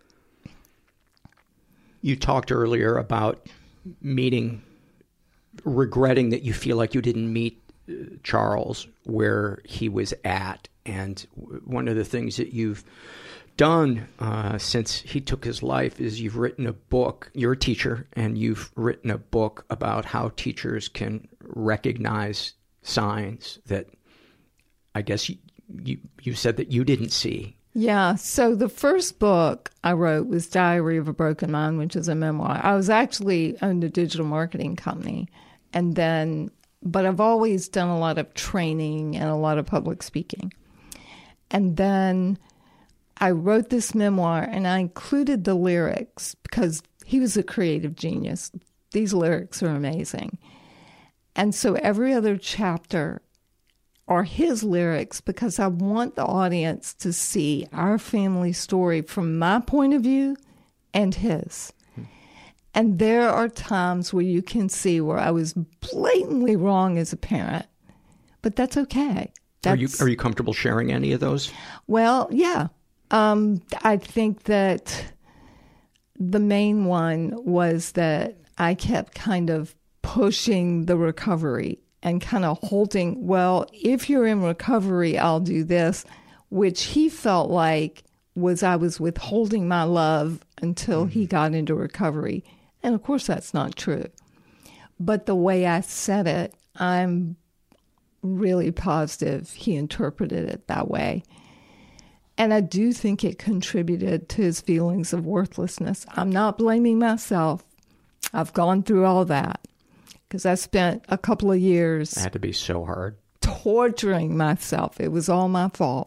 You talked earlier about meeting, regretting that you feel like you didn't meet uh, Charles where he was at. And one of the things that you've done uh, since he took his life is you've written a book. You're a teacher, and you've written a book about how teachers can recognize signs that I guess you, you you said that you didn't see. Yeah. So the first book I wrote was Diary of a Broken Mind, which is a memoir. I was actually owned a digital marketing company. And then, but I've always done a lot of training and a lot of public speaking. And then I wrote this memoir and I included the lyrics because he was a creative genius. These lyrics are amazing. And so every other chapter are his lyrics because I want the audience to see our family story from my point of view and his. Hmm. And there are times where you can see where I was blatantly wrong as a parent, but that's okay. That's, are you are you comfortable sharing any of those? Well, yeah. Um, I think that the main one was that I kept kind of pushing the recovery and kind of holding, well, if you're in recovery, I'll do this, which he felt like was I was withholding my love until he got into recovery. And of course, that's not true. But the way I said it, I'm really positive he interpreted it that way. And I do think it contributed to his feelings of worthlessness. I'm not blaming myself. I've gone through all that. Because I spent a couple of years... It had to be so hard. ...torturing myself. It was all my fault.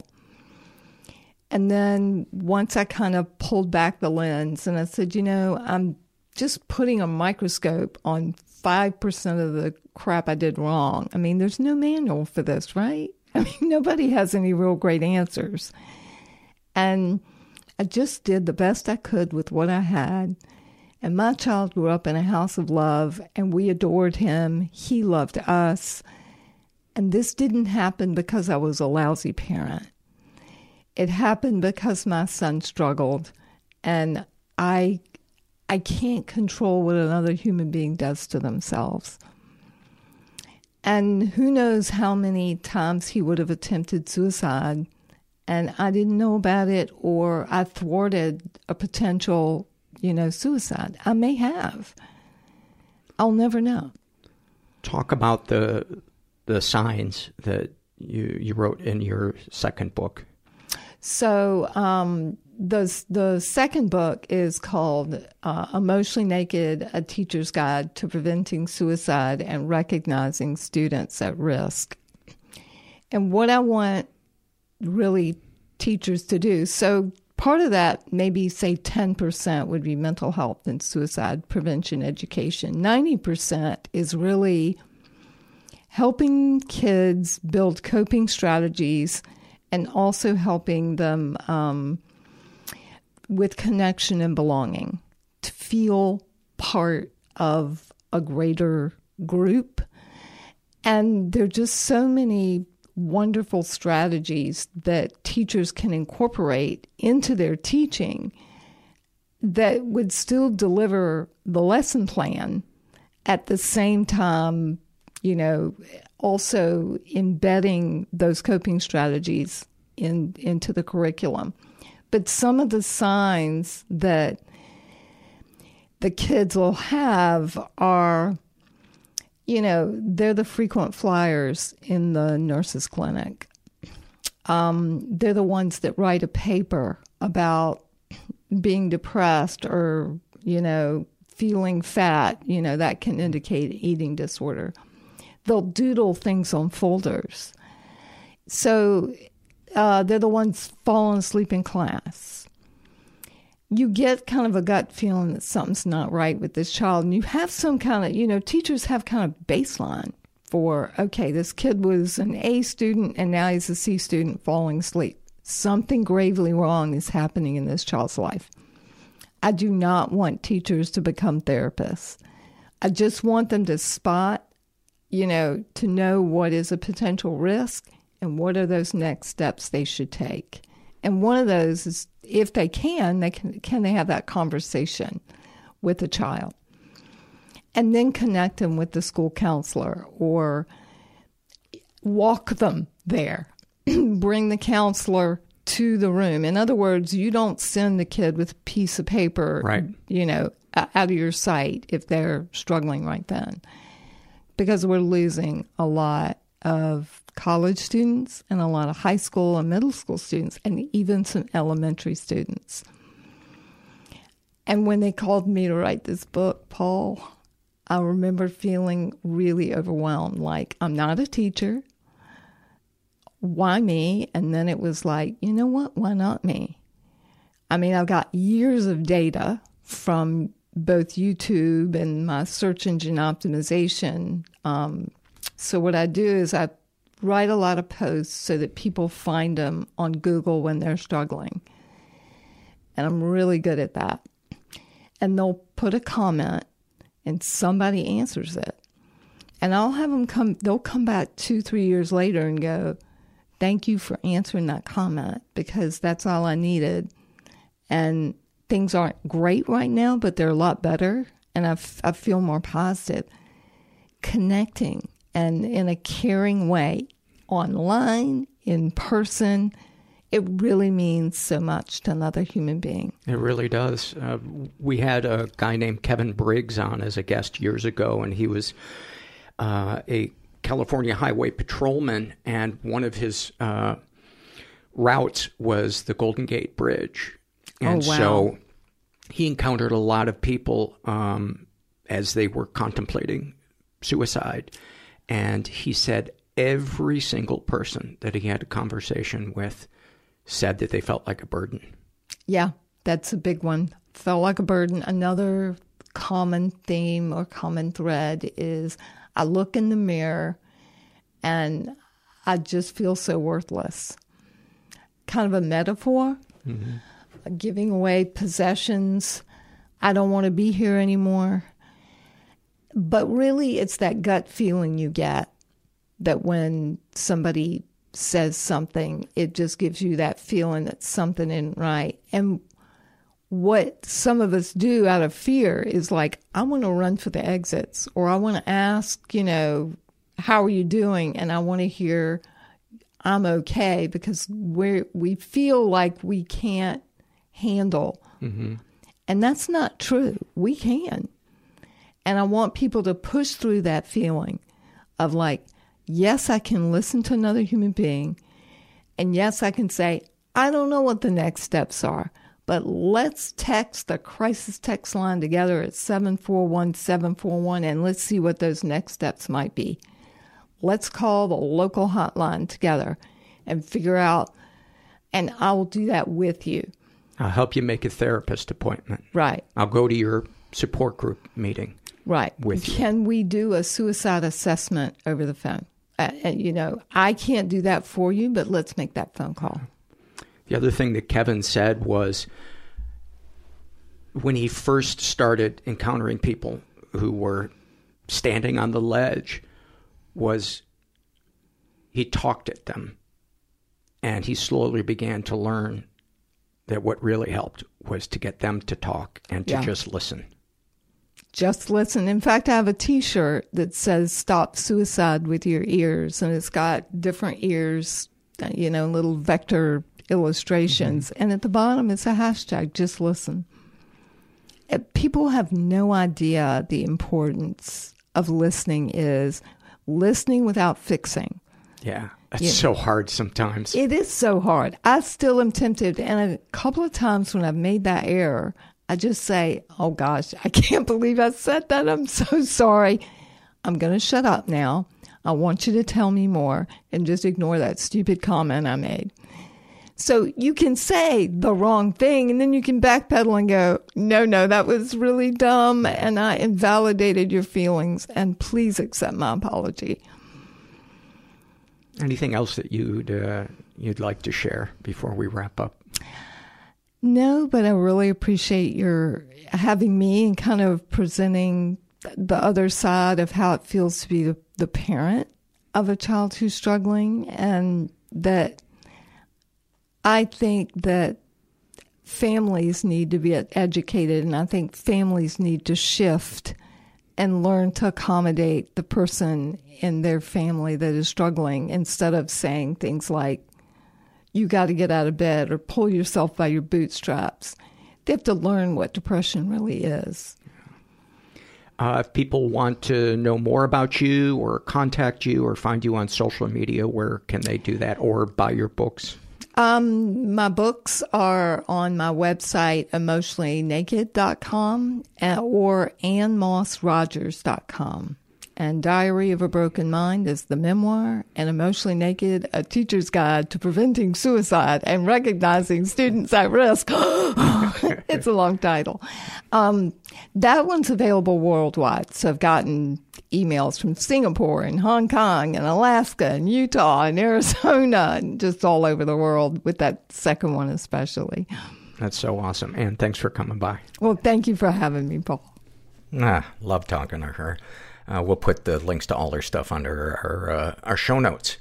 And then once I kind of pulled back the lens and I said, you know, I'm just putting a microscope on five percent of the crap I did wrong. I mean, there's no manual for this, right? I mean, nobody has any real great answers. And I just did the best I could with what I had. And my child grew up in a house of love, and we adored him. He loved us. And this didn't happen because I was a lousy parent. It happened because my son struggled, and I, I can't control what another human being does to themselves. And who knows how many times he would have attempted suicide, and I didn't know about it, or I thwarted a potential you know, suicide. I may have. I'll never know. Talk about the the signs that you you wrote in your second book. So um, the the second book is called uh, Emotionally Naked, A Teacher's Guide to Preventing Suicide and Recognizing Students at Risk. And what I want really teachers to do, so part of that, maybe say ten percent would be mental health and suicide prevention education. ninety percent is really helping kids build coping strategies and also helping them um, with connection and belonging, to feel part of a greater group. And there are just so many wonderful strategies that teachers can incorporate into their teaching that would still deliver the lesson plan at the same time, you know, also embedding those coping strategies in into the curriculum. But some of the signs that the kids will have are, you know, they're the frequent flyers in the nurse's clinic. Um, they're the ones that write a paper about being depressed or, you know, feeling fat. You know, that can indicate eating disorder. They'll doodle things on folders. So uh, they're the ones falling asleep in class. You get kind of a gut feeling that something's not right with this child. And you have some kind of, you know, teachers have kind of baseline for, okay, this kid was an A student and now he's a C student falling asleep. Something gravely wrong is happening in this child's life. I do not want teachers to become therapists. I just want them to spot, you know, to know what is a potential risk and what are those next steps they should take. And one of those is, if they can, they can, can they have that conversation with the child? And then connect them with the school counselor or walk them there. Bring the counselor to the room. In other words, you don't send the kid with a piece of paper, right, you know, out of your sight if they're struggling right then. Because we're losing a lot of college students and a lot of high school and middle school students and even some elementary students. And when they called me to write this book, Paul, I remember feeling really overwhelmed, like, I'm not a teacher. Why me? And then it was like, you know what? Why not me? I mean, I've got years of data from both YouTube and my search engine optimization. Um, so what I do is I write a lot of posts so that people find them on Google when they're struggling. And I'm really good at that. And they'll put a comment and somebody answers it. And I'll have them come, they'll come back two, three years later and go, thank you for answering that comment because that's all I needed. And things aren't great right now, but they're a lot better. And I, f- I feel more positive. Connecting and in a caring way, online, in person, it really means so much to another human being. It really does. Uh, we had a guy named Kevin Briggs on as a guest years ago, and he was uh, a California highway patrolman, and one of his uh, routes was the Golden Gate Bridge. And oh, wow. so he encountered a lot of people um, as they were contemplating suicide. And he said every single person that he had a conversation with said that they felt like a burden. Yeah, that's a big one. Felt like a burden. Another common theme or common thread is I look in the mirror and I just feel so worthless. Kind of a metaphor, mm-hmm. giving away possessions. I don't want to be here anymore. But really, it's that gut feeling you get that when somebody says something, it just gives you that feeling that something isn't right. And what some of us do out of fear is like, I want to run for the exits, or I want to ask, you know, how are you doing? And I want to hear, I'm okay, because we we feel like we can't handle. Mm-hmm. And that's not true. We can. And I want people to push through that feeling of like, yes, I can listen to another human being. And yes, I can say, I don't know what the next steps are, but let's text the crisis text line together at seven four one, seven four one, and let's see what those next steps might be. Let's call the local hotline together and figure out, and I will do that with you. I'll help you make a therapist appointment. Right. I'll go to your support group meeting. Right. with you. Can we do a suicide assessment over the phone? Uh, and, you know, I can't do that for you, but let's make that phone call. The other thing that Kevin said was when he first started encountering people who were standing on the ledge was he talked at them, and he slowly began to learn that what really helped was to get them to talk and to Yeah. just listen. Just listen. In fact, I have a T-shirt that says "Stop Suicide with Your Ears," and it's got different ears, you know, little vector illustrations. Mm-hmm. And at the bottom, it's a hashtag, just listen. People have no idea the importance of listening is listening without fixing. Yeah, that's You so know, hard sometimes. It is so hard. I still am tempted. And a couple of times when I've made that error, I just say, oh gosh, I can't believe I said that. I'm so sorry. I'm going to shut up now. I want you to tell me more and just ignore that stupid comment I made. So you can say the wrong thing and then you can backpedal and go, no, no, that was really dumb and I invalidated your feelings and please accept my apology. Anything else that you'd uh, you'd like to share before we wrap up? No, but I really appreciate your having me and kind of presenting the other side of how it feels to be the, the parent of a child who's struggling, and that I think that families need to be educated, and I think families need to shift and learn to accommodate the person in their family that is struggling instead of saying things like, you got to get out of bed or pull yourself by your bootstraps. They have to learn what depression really is. Uh, if people want to know more about you or contact you or find you on social media, where can they do that, or buy your books? Um, my books are on my website, emotionally naked dot com or ann moss rogers dot com. And Diary of a Broken Mind is the memoir, and Emotionally Naked, A Teacher's Guide to Preventing Suicide and Recognizing Students at Risk. It's a long title. Um, that one's available worldwide. So I've gotten emails from Singapore and Hong Kong and Alaska and Utah and Arizona and just all over the world, with that second one especially. That's so awesome. And thanks for coming by. Well, thank you for having me, Paul. Ah, love talking to her. Uh, we'll put the links to all her stuff under our, uh, our show notes.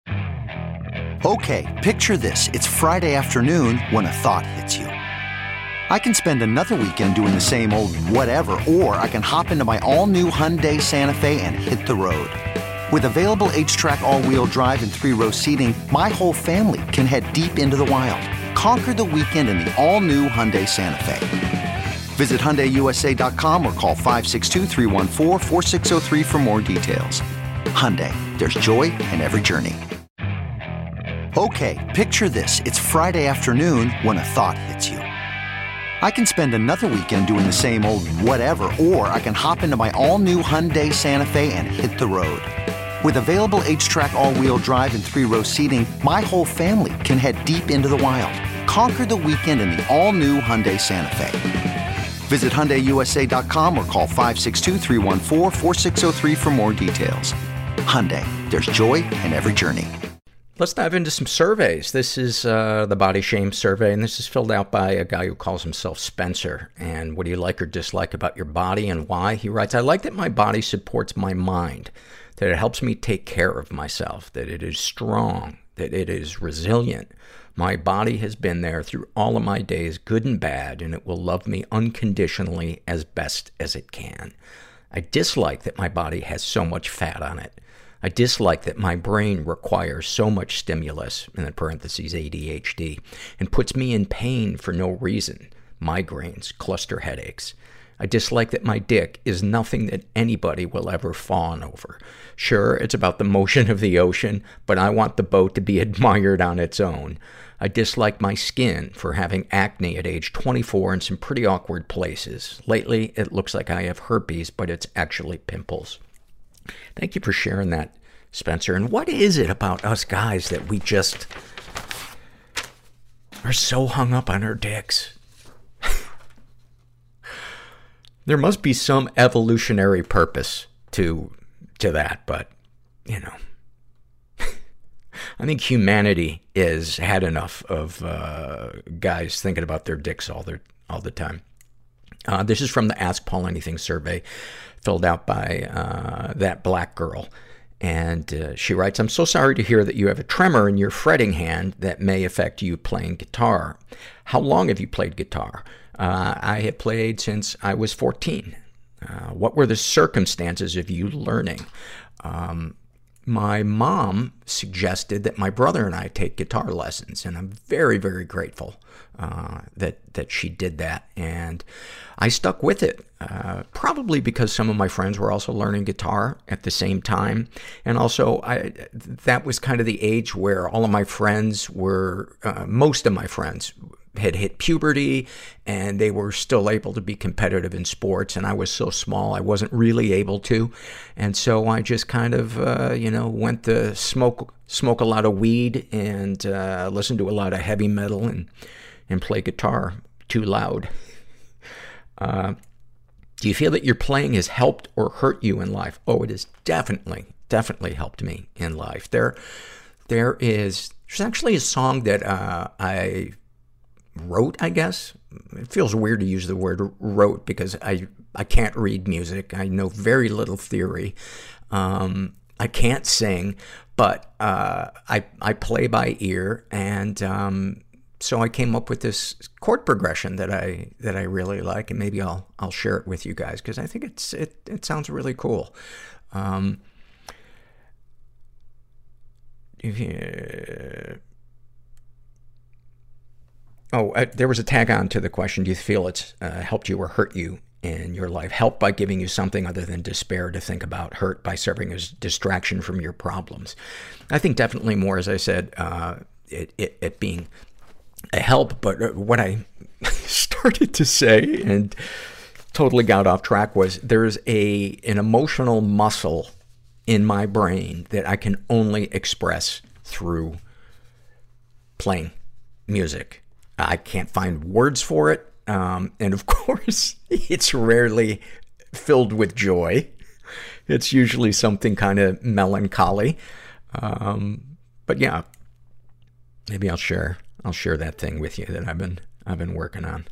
Okay, picture this. It's Friday afternoon when a thought hits you. I can spend another weekend doing the same old whatever, or I can hop into my all-new Hyundai Santa Fe and hit the road. With available H-Track all-wheel drive and three-row seating, my whole family can head deep into the wild. Conquer the weekend in the all-new Hyundai Santa Fe. Visit Hyundai U S A dot com or call five six two, three one four, four six zero three for more details. Hyundai, there's joy in every journey. Okay, picture this. It's Friday afternoon when a thought hits you. I can spend another weekend doing the same old whatever, or I can hop into my all-new Hyundai Santa Fe and hit the road. With available H-Track all-wheel drive and three-row seating, my whole family can head deep into the wild. Conquer the weekend in the all-new Hyundai Santa Fe. Visit Hyundai U S A dot com or call five six two, three one four, four six zero three for more details. Hyundai, there's joy in every journey. Let's dive into some surveys. This is uh, the Body Shame Survey, and this is filled out by a guy who calls himself Spencer. And what do you like or dislike about your body and why? He writes, I like that my body supports my mind, that it helps me take care of myself, that it is strong, that it is resilient. My body has been there through all of my days, good and bad, and it will love me unconditionally as best as it can. I dislike that my body has so much fat on it. I dislike that my brain requires so much stimulus, in the parentheses A D H D, and puts me in pain for no reason. Migraines, cluster headaches. I dislike that my dick is nothing that anybody will ever fawn over. Sure, it's about the motion of the ocean, but I want the boat to be admired on its own. I dislike my skin for having acne at age twenty-four in some pretty awkward places. Lately, it looks like I have herpes, but it's actually pimples. Thank you for sharing that, Spencer. And what is it about us guys that we just are so hung up on our dicks? There must be some evolutionary purpose to, to that, but, you know, I think humanity is had enough of, uh, guys thinking about their dicks all their, all the time. Uh, this is from the Ask Paul Anything survey filled out by, uh, that black girl. And, uh, she writes, I'm so sorry to hear that you have a tremor in your fretting hand that may affect you playing guitar. How long have you played guitar? Uh, I have played since I was fourteen. Uh, what were the circumstances of you learning? Um, my mom suggested that my brother and I take guitar lessons, and I'm very, very grateful, uh, that, that she did that. And I stuck with it, uh, probably because some of my friends were also learning guitar at the same time. And also, I, that was kind of the age where all of my friends were, uh, most of my friends had hit puberty, and they were still able to be competitive in sports, and I was so small I wasn't really able to. And so I just kind of, uh, you know, went to smoke, smoke a lot of weed and, uh, listen to a lot of heavy metal and, and play guitar too loud. Uh, do you feel that your playing has helped or hurt you in life? Oh, it has definitely, definitely helped me in life. There, there is, there's actually a song that, uh, I wrote, I guess. It feels weird to use the word wrote because I, I can't read music. I know very little theory. Um, I can't sing, but, uh, I, I play by ear. And, um, so I came up with this chord progression that I, that I really like. And maybe I'll, I'll share it with you guys because I think it's, it, it sounds really cool. Um, if you, Oh, uh, there was a tag on to the question, do you feel it's uh, helped you or hurt you in your life? Helped by giving you something other than despair to think about, hurt by serving as distraction from your problems. I think definitely more, as I said, uh, it, it, it being a help, but what I started to say and totally got off track was there's a an emotional muscle in my brain that I can only express through playing music. I can't find words for it. Um, and of course, it's rarely filled with joy. It's usually something kind of melancholy. Um, but yeah, maybe I'll share, I'll share that thing with you that I've been, I've been working on.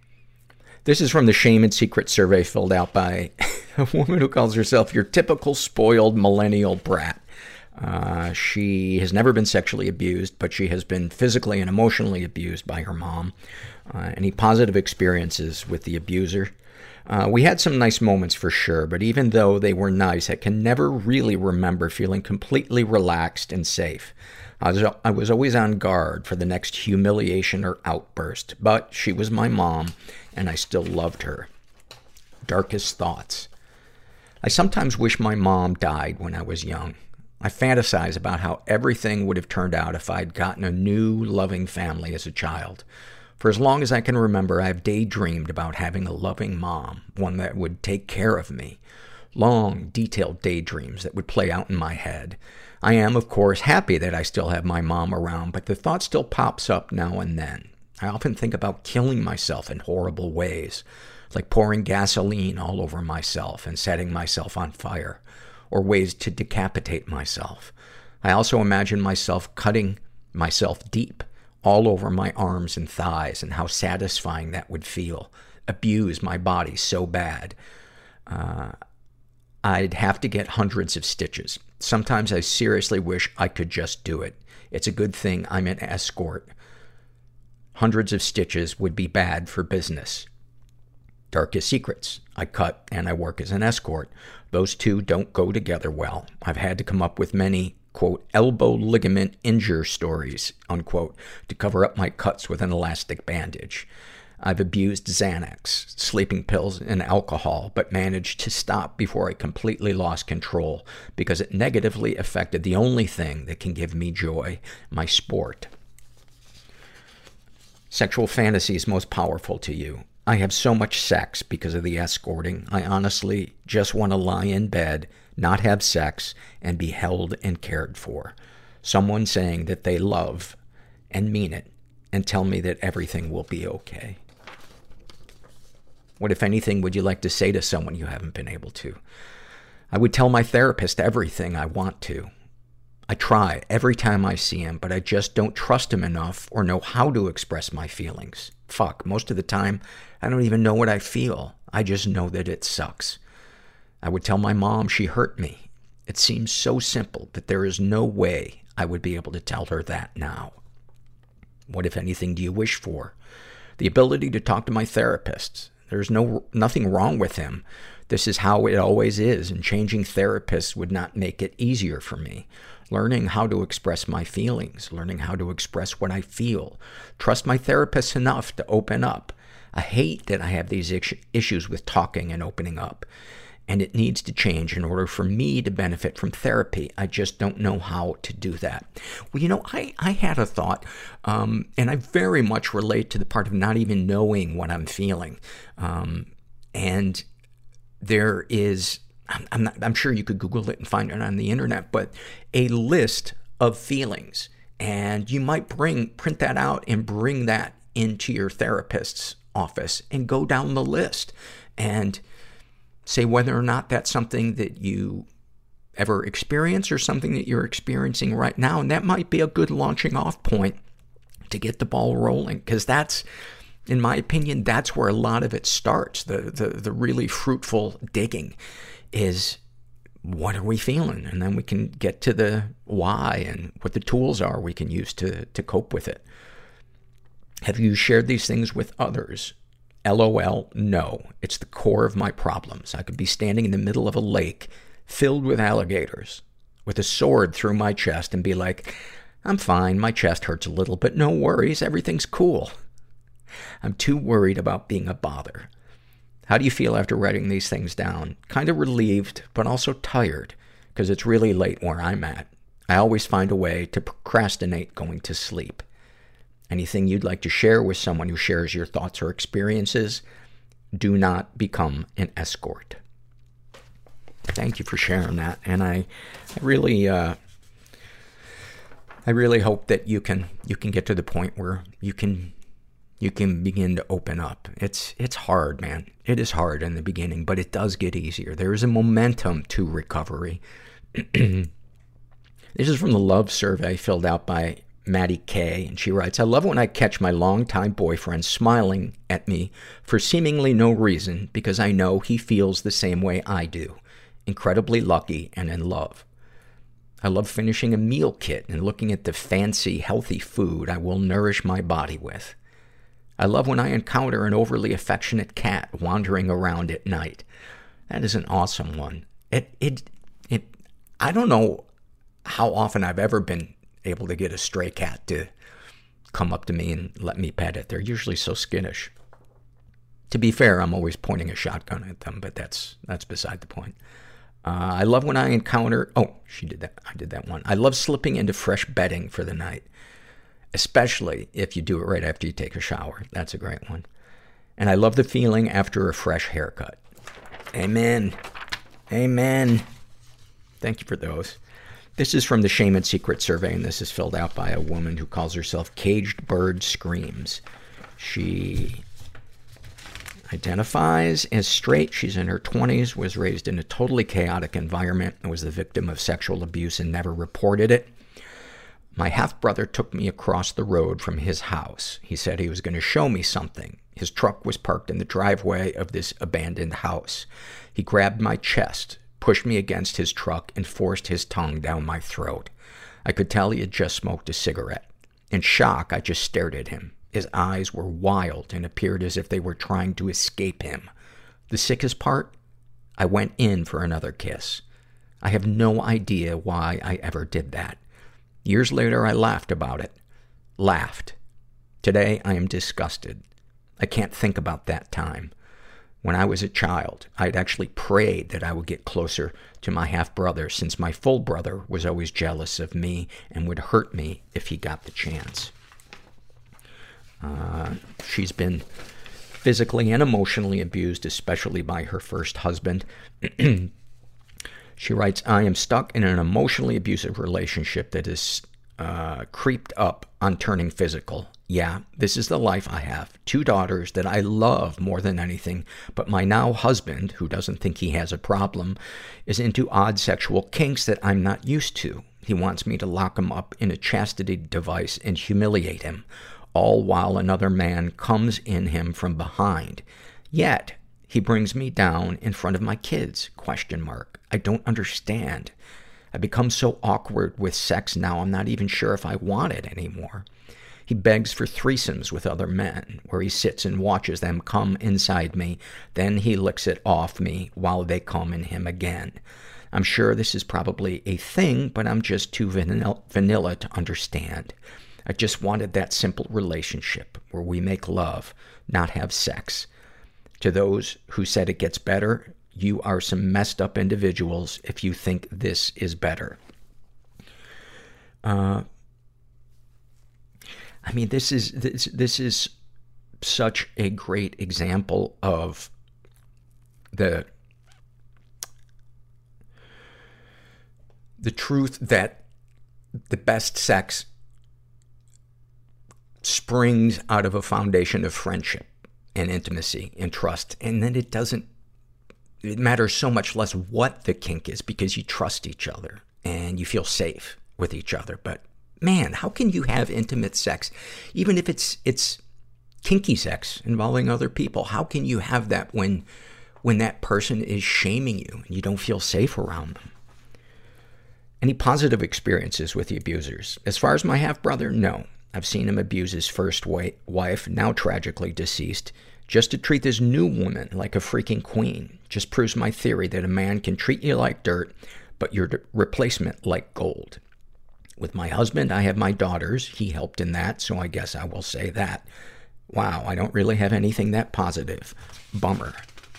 This is from the Shame and Secret survey filled out by a woman who calls herself your typical spoiled millennial brat. Uh, she has never been sexually abused, but she has been physically and emotionally abused by her mom. Uh, any positive experiences with the abuser? Uh, we had some nice moments for sure, but even though they were nice, I can never really remember feeling completely relaxed and safe. I was, I was always on guard for the next humiliation or outburst, but she was my mom, and I still loved her. Darkest thoughts. I sometimes wish my mom died when I was young. I fantasize about how everything would have turned out if I'd gotten a new, loving family as a child. For as long as I can remember, I've daydreamed about having a loving mom, one that would take care of me. Long, detailed daydreams that would play out in my head. I am, of course, happy that I still have my mom around, but the thought still pops up now and then. I often think about killing myself in horrible ways, like pouring gasoline all over myself and setting myself on fire, or ways to decapitate myself. I also imagine myself cutting myself deep all over my arms and thighs and how satisfying that would feel. Abuse my body so bad. Uh, I'd have to get hundreds of stitches. Sometimes I seriously wish I could just do it. It's a good thing I'm an escort. Hundreds of stitches would be bad for business. Darkest secrets. I cut and I work as an escort. Those two don't go together well. I've had to come up with many, quote, elbow ligament injure stories, unquote, to cover up my cuts with an elastic bandage. I've abused Xanax, sleeping pills, and alcohol, but managed to stop before I completely lost control because it negatively affected the only thing that can give me joy, my sport. Sexual fantasies most powerful to you. I have so much sex because of the escorting. I honestly just want to lie in bed, not have sex, and be held and cared for. Someone saying that they love and mean it and tell me that everything will be okay. What, if anything, would you like to say to someone you haven't been able to? I would tell my therapist everything I want to. I try every time I see him, but I just don't trust him enough or know how to express my feelings. Fuck, most of the time, I don't even know what I feel. I just know that it sucks. I would tell my mom she hurt me. It seems so simple, but there is no way I would be able to tell her that now. What, if anything, do you wish for? The ability to talk to my therapist. There's no, nothing wrong with him. This is how it always is, and changing therapists would not make it easier for me. Learning how to express my feelings, learning how to express what I feel. Trust my therapist enough to open up. I hate that I have these issues with talking and opening up, and it needs to change in order for me to benefit from therapy. I just don't know how to do that. Well, you know, I, I had a thought, um, and I very much relate to the part of not even knowing what I'm feeling. Um, and there is, I'm, not, I'm sure you could Google it and find it on the internet, but a list of feelings. And you might bring, print that out and bring that into your therapist's office and go down the list and say whether or not that's something that you ever experience or something that you're experiencing right now. And that might be a good launching off point to get the ball rolling. Because that's, in my opinion, that's where a lot of it starts. The, the, the really fruitful digging is, what are we feeling? And then we can get to the why and what the tools are we can use to, to cope with it. Have you shared these things with others? LOL, no. It's the core of my problems. I could be standing in the middle of a lake filled with alligators with a sword through my chest and be like, I'm fine, my chest hurts a little, but no worries, everything's cool. I'm too worried about being a bother. How do you feel after writing these things down? Kind of relieved, but also tired, because it's really late where I'm at. I always find a way to procrastinate going to sleep. Anything you'd like to share with someone who shares your thoughts or experiences? Do not become an escort. Thank you for sharing that. And I, I really, uh, I really hope that you can, you can get to the point where you can, you can begin to open up. It's, it's hard, man. It is hard in the beginning, but it does get easier. There is a momentum to recovery. This is from the love survey filled out by Maddie K, and she writes, I love when I catch my longtime boyfriend smiling at me for seemingly no reason, because I know he feels the same way I do. Incredibly lucky and in love. I love finishing a meal kit and looking at the fancy, healthy food I will nourish my body with. I love when I encounter an overly affectionate cat wandering around at night. That is an awesome one. It, it, it, I don't know how often I've ever been able to get a stray cat to come up to me and let me pet it. They're usually so skittish. To be fair, I'm always pointing a shotgun at them, but that's, that's beside the point. Uh, I love when I encounter, oh, she did that. I did that one. I love slipping into fresh bedding for the night, especially if you do it right after you take a shower. That's a great one. And I love the feeling after a fresh haircut. Amen. Amen. Thank you for those. This is from the Shame and Secret survey, and this is filled out by a woman who calls herself Caged Bird Screams. She identifies as straight. She's in her twenties, was raised in a totally chaotic environment, and was the victim of sexual abuse and never reported it. My half-brother took me across the road from his house. He said he was going to show me something. His truck was parked in the driveway of this abandoned house. He grabbed my chest, pushed me against his truck, and forced his tongue down my throat. I could tell he had just smoked a cigarette. In shock, I just stared at him. His eyes were wild and appeared as if they were trying to escape him. The sickest part? I went in for another kiss. I have no idea why I ever did that. Years later, I laughed about it. Laughed. Today, I am disgusted. I can't think about that time. When I was a child, I'd actually prayed that I would get closer to my half-brother, since my full brother was always jealous of me and would hurt me if he got the chance. Uh, she's been physically and emotionally abused, especially by her first husband. She writes, I am stuck in an emotionally abusive relationship that is uh, creeped up on turning physical. Yeah, this is the life I have. Two daughters that I love more than anything, but my now husband, who doesn't think he has a problem, is into odd sexual kinks that I'm not used to. He wants me to lock him up in a chastity device and humiliate him, all while another man comes in him from behind. Yet, he brings me down in front of my kids, question mark. I don't understand. I become so awkward with sex now, I'm not even sure if I want it anymore. He begs for threesomes with other men, where he sits and watches them come inside me, then he licks it off me while they come in him again. I'm sure this is probably a thing, but I'm just too vanilla, vanilla to understand. I just wanted that simple relationship where we make love, not have sex. To those who said it gets better, you are some messed up individuals if you think this is better. Uh, I mean, this is, this, this is such a great example of the, the truth that the best sex springs out of a foundation of friendship and intimacy and trust. And then it doesn't, it matters so much less what the kink is because you trust each other and you feel safe with each other. But man, how can you have intimate sex, even if it's, it's kinky sex involving other people? How can you have that when, when that person is shaming you and you don't feel safe around them? Any positive experiences with the abusers? As far as my half-brother, no. I've seen him abuse his first wife, now tragically deceased, just to treat this new woman like a freaking queen. Just proves my theory that a man can treat you like dirt, but your replacement like gold. With my husband, I have my daughters. He helped in that, so I guess I will say that. Wow, I don't really have anything that positive. Bummer.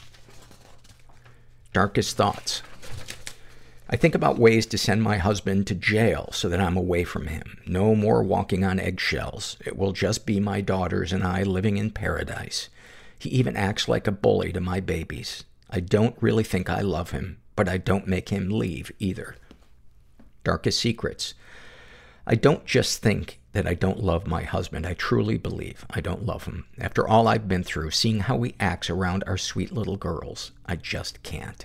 Darkest thoughts. I think about ways to send my husband to jail so that I'm away from him. No more walking on eggshells. It will just be my daughters and I living in paradise. He even acts like a bully to my babies. I don't really think I love him, but I don't make him leave either. Darkest secrets. I don't just think that I don't love my husband. I truly believe I don't love him. After all I've been through, seeing how he acts around our sweet little girls, I just can't.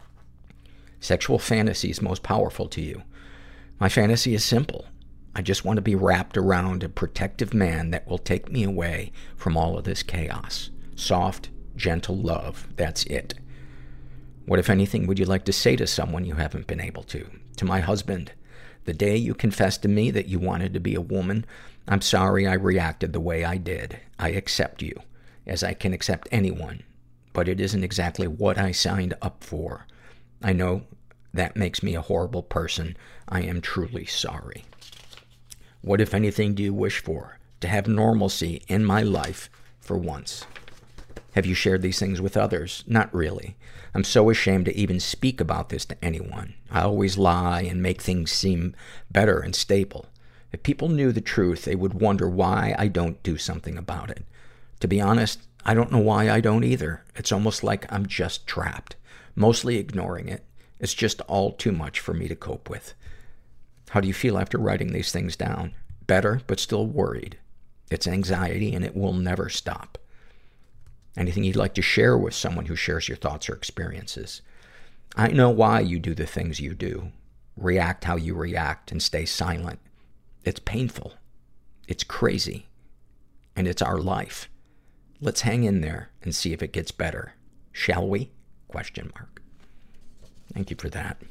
Sexual fantasies most powerful to you. My fantasy is simple. I just want to be wrapped around a protective man that will take me away from all of this chaos. Soft, gentle love. That's it. What, if anything, would you like to say to someone you haven't been able to? To my husband, the day you confessed to me that you wanted to be a woman, I'm sorry I reacted the way I did. I accept you, as I can accept anyone, but it isn't exactly what I signed up for. I know that makes me a horrible person. I am truly sorry. What, if anything, do you wish for? To have normalcy in my life for once. Have you shared these things with others? Not really. I'm so ashamed to even speak about this to anyone. I always lie and make things seem better and stable. If people knew the truth, they would wonder why I don't do something about it. To be honest, I don't know why I don't either. It's almost like I'm just trapped. Mostly ignoring it. It's just all too much for me to cope with. How do you feel after writing these things down? Better, but still worried. It's anxiety and it will never stop. Anything you'd like to share with someone who shares your thoughts or experiences? I know why you do the things you do. React how you react and stay silent. It's painful. It's crazy. And it's our life. Let's hang in there and see if it gets better. Shall we? Question mark. Thank you for that.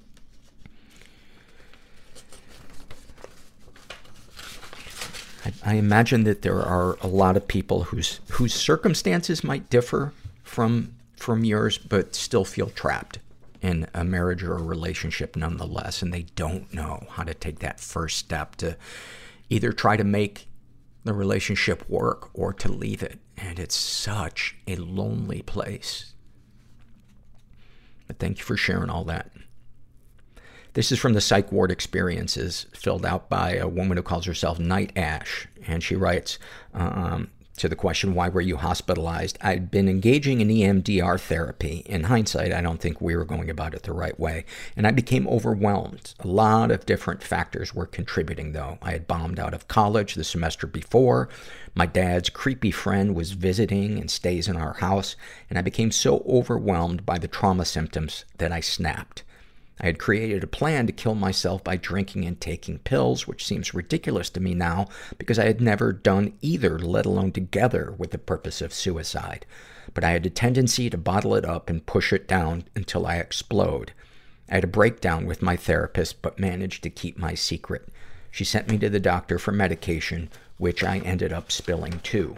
I, I imagine that there are a lot of people whose, whose circumstances might differ from, from yours, but still feel trapped in a marriage or a relationship nonetheless, and they don't know how to take that first step to either try to make the relationship work or to leave it. And it's such a lonely place. But thank you for sharing all that. This is from the Psych Ward Experiences, filled out by a woman who calls herself Night Ash. And she writes, um, to the question, why were you hospitalized? I'd been engaging in E M D R therapy. In hindsight, I don't think we were going about it the right way. And I became overwhelmed. A lot of different factors were contributing, though. I had bombed out of college the semester before. My dad's creepy friend was visiting and stays in our house. And I became so overwhelmed by the trauma symptoms that I snapped. I had created a plan to kill myself by drinking and taking pills, which seems ridiculous to me now because I had never done either, let alone together with the purpose of suicide. But I had a tendency to bottle it up and push it down until I explode. I had a breakdown with my therapist, but managed to keep my secret. She sent me to the doctor for medication, which I ended up spilling too.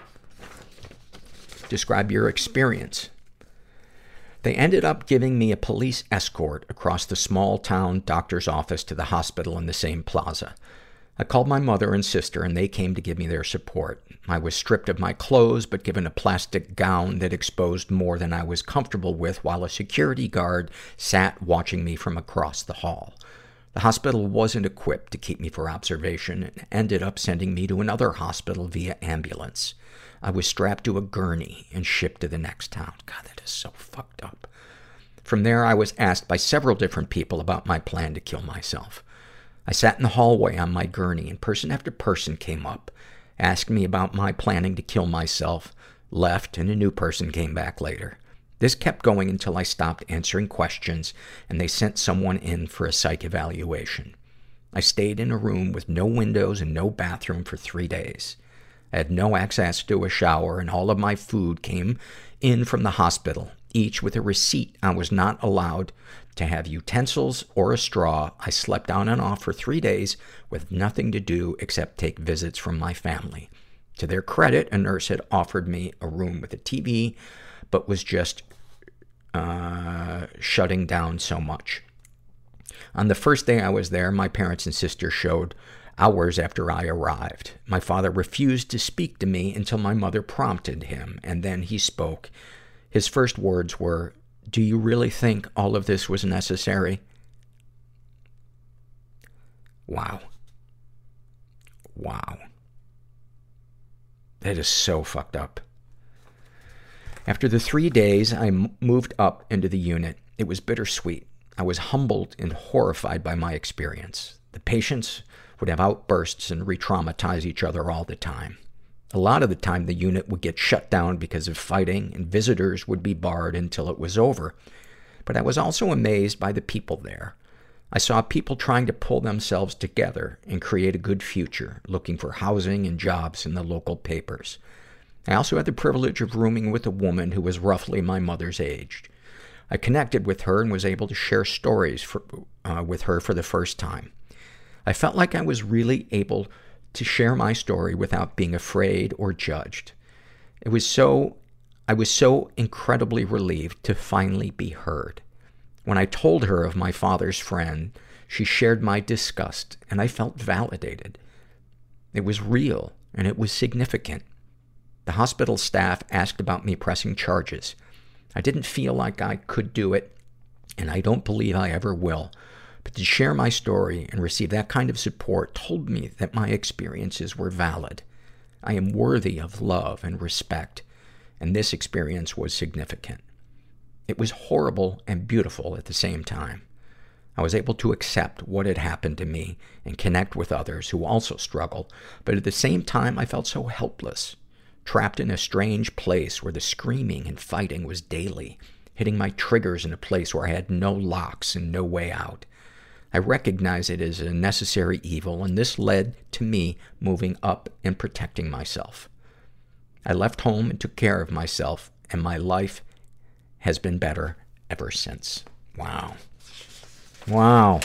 Describe your experience. They ended up giving me a police escort across the small-town doctor's office to the hospital in the same plaza. I called my mother and sister, and they came to give me their support. I was stripped of my clothes, but given a plastic gown that exposed more than I was comfortable with, while a security guard sat watching me from across the hall. The hospital wasn't equipped to keep me for observation and ended up sending me to another hospital via ambulance. I was strapped to a gurney and shipped to the next town. God, that is so fucked up. From there, I was asked by several different people about my plan to kill myself. I sat in the hallway on my gurney, and person after person came up, asked me about my planning to kill myself, left, and a new person came back later. This kept going until I stopped answering questions, and they sent someone in for a psych evaluation. I stayed in a room with no windows and no bathroom for three days. I had no access to a shower, and all of my food came in from the hospital, each with a receipt. I was not allowed to have utensils or a straw. I slept on and off for three days with nothing to do except take visits from my family. To their credit, a nurse had offered me a room with a T V, but was just uh, shutting down so much. On the first day I was there, my parents and sister showed hours after I arrived. My father refused to speak to me until my mother prompted him, and then he spoke. His first words were, "Do you really think all of this was necessary?" Wow. Wow. That is so fucked up. After the three days, I m- moved up into the unit. It was bittersweet. I was humbled and horrified by my experience. The patients would have outbursts and re-traumatize each other all the time. A lot of the time, the unit would get shut down because of fighting, and visitors would be barred until it was over. But I was also amazed by the people there. I saw people trying to pull themselves together and create a good future, looking for housing and jobs in the local papers. I also had the privilege of rooming with a woman who was roughly my mother's age. I connected with her and was able to share stories for, uh, with her for the first time. I felt like I was really able to share my story without being afraid or judged. It was so, I was so incredibly relieved to finally be heard. When I told her of my father's friend, she shared my disgust, and I felt validated. It was real, and it was significant. The hospital staff asked about me pressing charges. I didn't feel like I could do it, and I don't believe I ever will. But to share my story and receive that kind of support told me that my experiences were valid. I am worthy of love and respect, and this experience was significant. It was horrible and beautiful at the same time. I was able to accept what had happened to me and connect with others who also struggle, but at the same time I felt so helpless, trapped in a strange place where the screaming and fighting was daily, hitting my triggers in a place where I had no locks and no way out. I recognize it as a necessary evil, and this led to me moving up and protecting myself. I left home and took care of myself, and my life has been better ever since. Wow. Wow.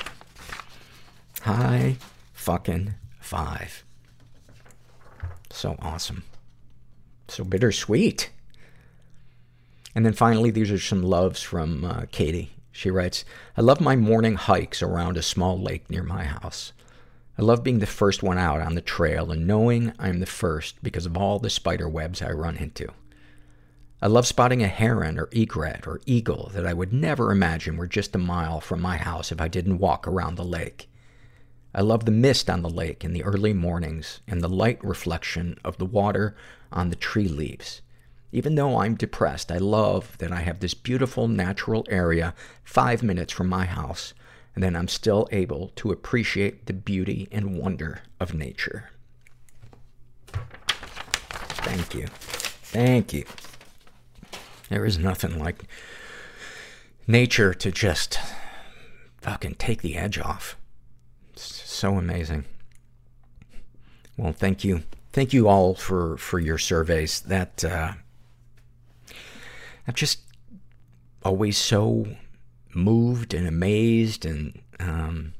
High fucking five. So awesome. So bittersweet. And then finally, these are some loves from uh, Katie. She writes, I love my morning hikes around a small lake near my house. I love being the first one out on the trail and knowing I'm the first because of all the spider webs I run into. I love spotting a heron or egret or eagle that I would never imagine were just a mile from my house if I didn't walk around the lake. I love the mist on the lake in the early mornings and the light reflection of the water on the tree leaves. Even though I'm depressed, I love that I have this beautiful natural area five minutes from my house, and then I'm still able to appreciate the beauty and wonder of nature. Thank you. Thank you. There is nothing like nature to just fucking take the edge off. It's so amazing. Well, thank you. Thank you all for, for your surveys. That, uh, I'm just always so moved and amazed, and, um,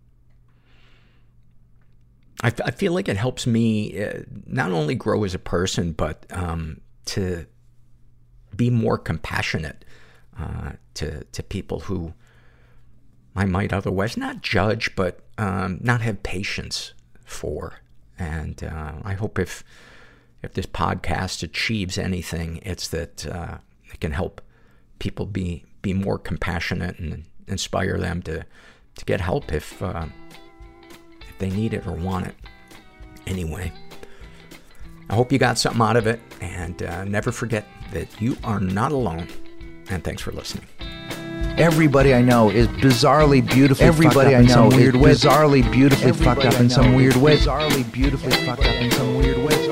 I, I feel like it helps me uh, not only grow as a person, but, um, to be more compassionate, uh, to, to people who I might otherwise not judge, but, um, not have patience for. And, uh, I hope if, if this podcast achieves anything, it's that, uh, it can help people be, be more compassionate and inspire them to, to get help if, uh, if they need it or want it. Anyway, I hope you got something out of it, and, uh, never forget that you are not alone. And thanks for listening. Everybody I know is bizarrely beautifully Everybody fucked up I in know some weird is way. bizarrely beautifully Everybody fucked up I in some know weird is way. Bizarrely beautifully fucked up in some weird way.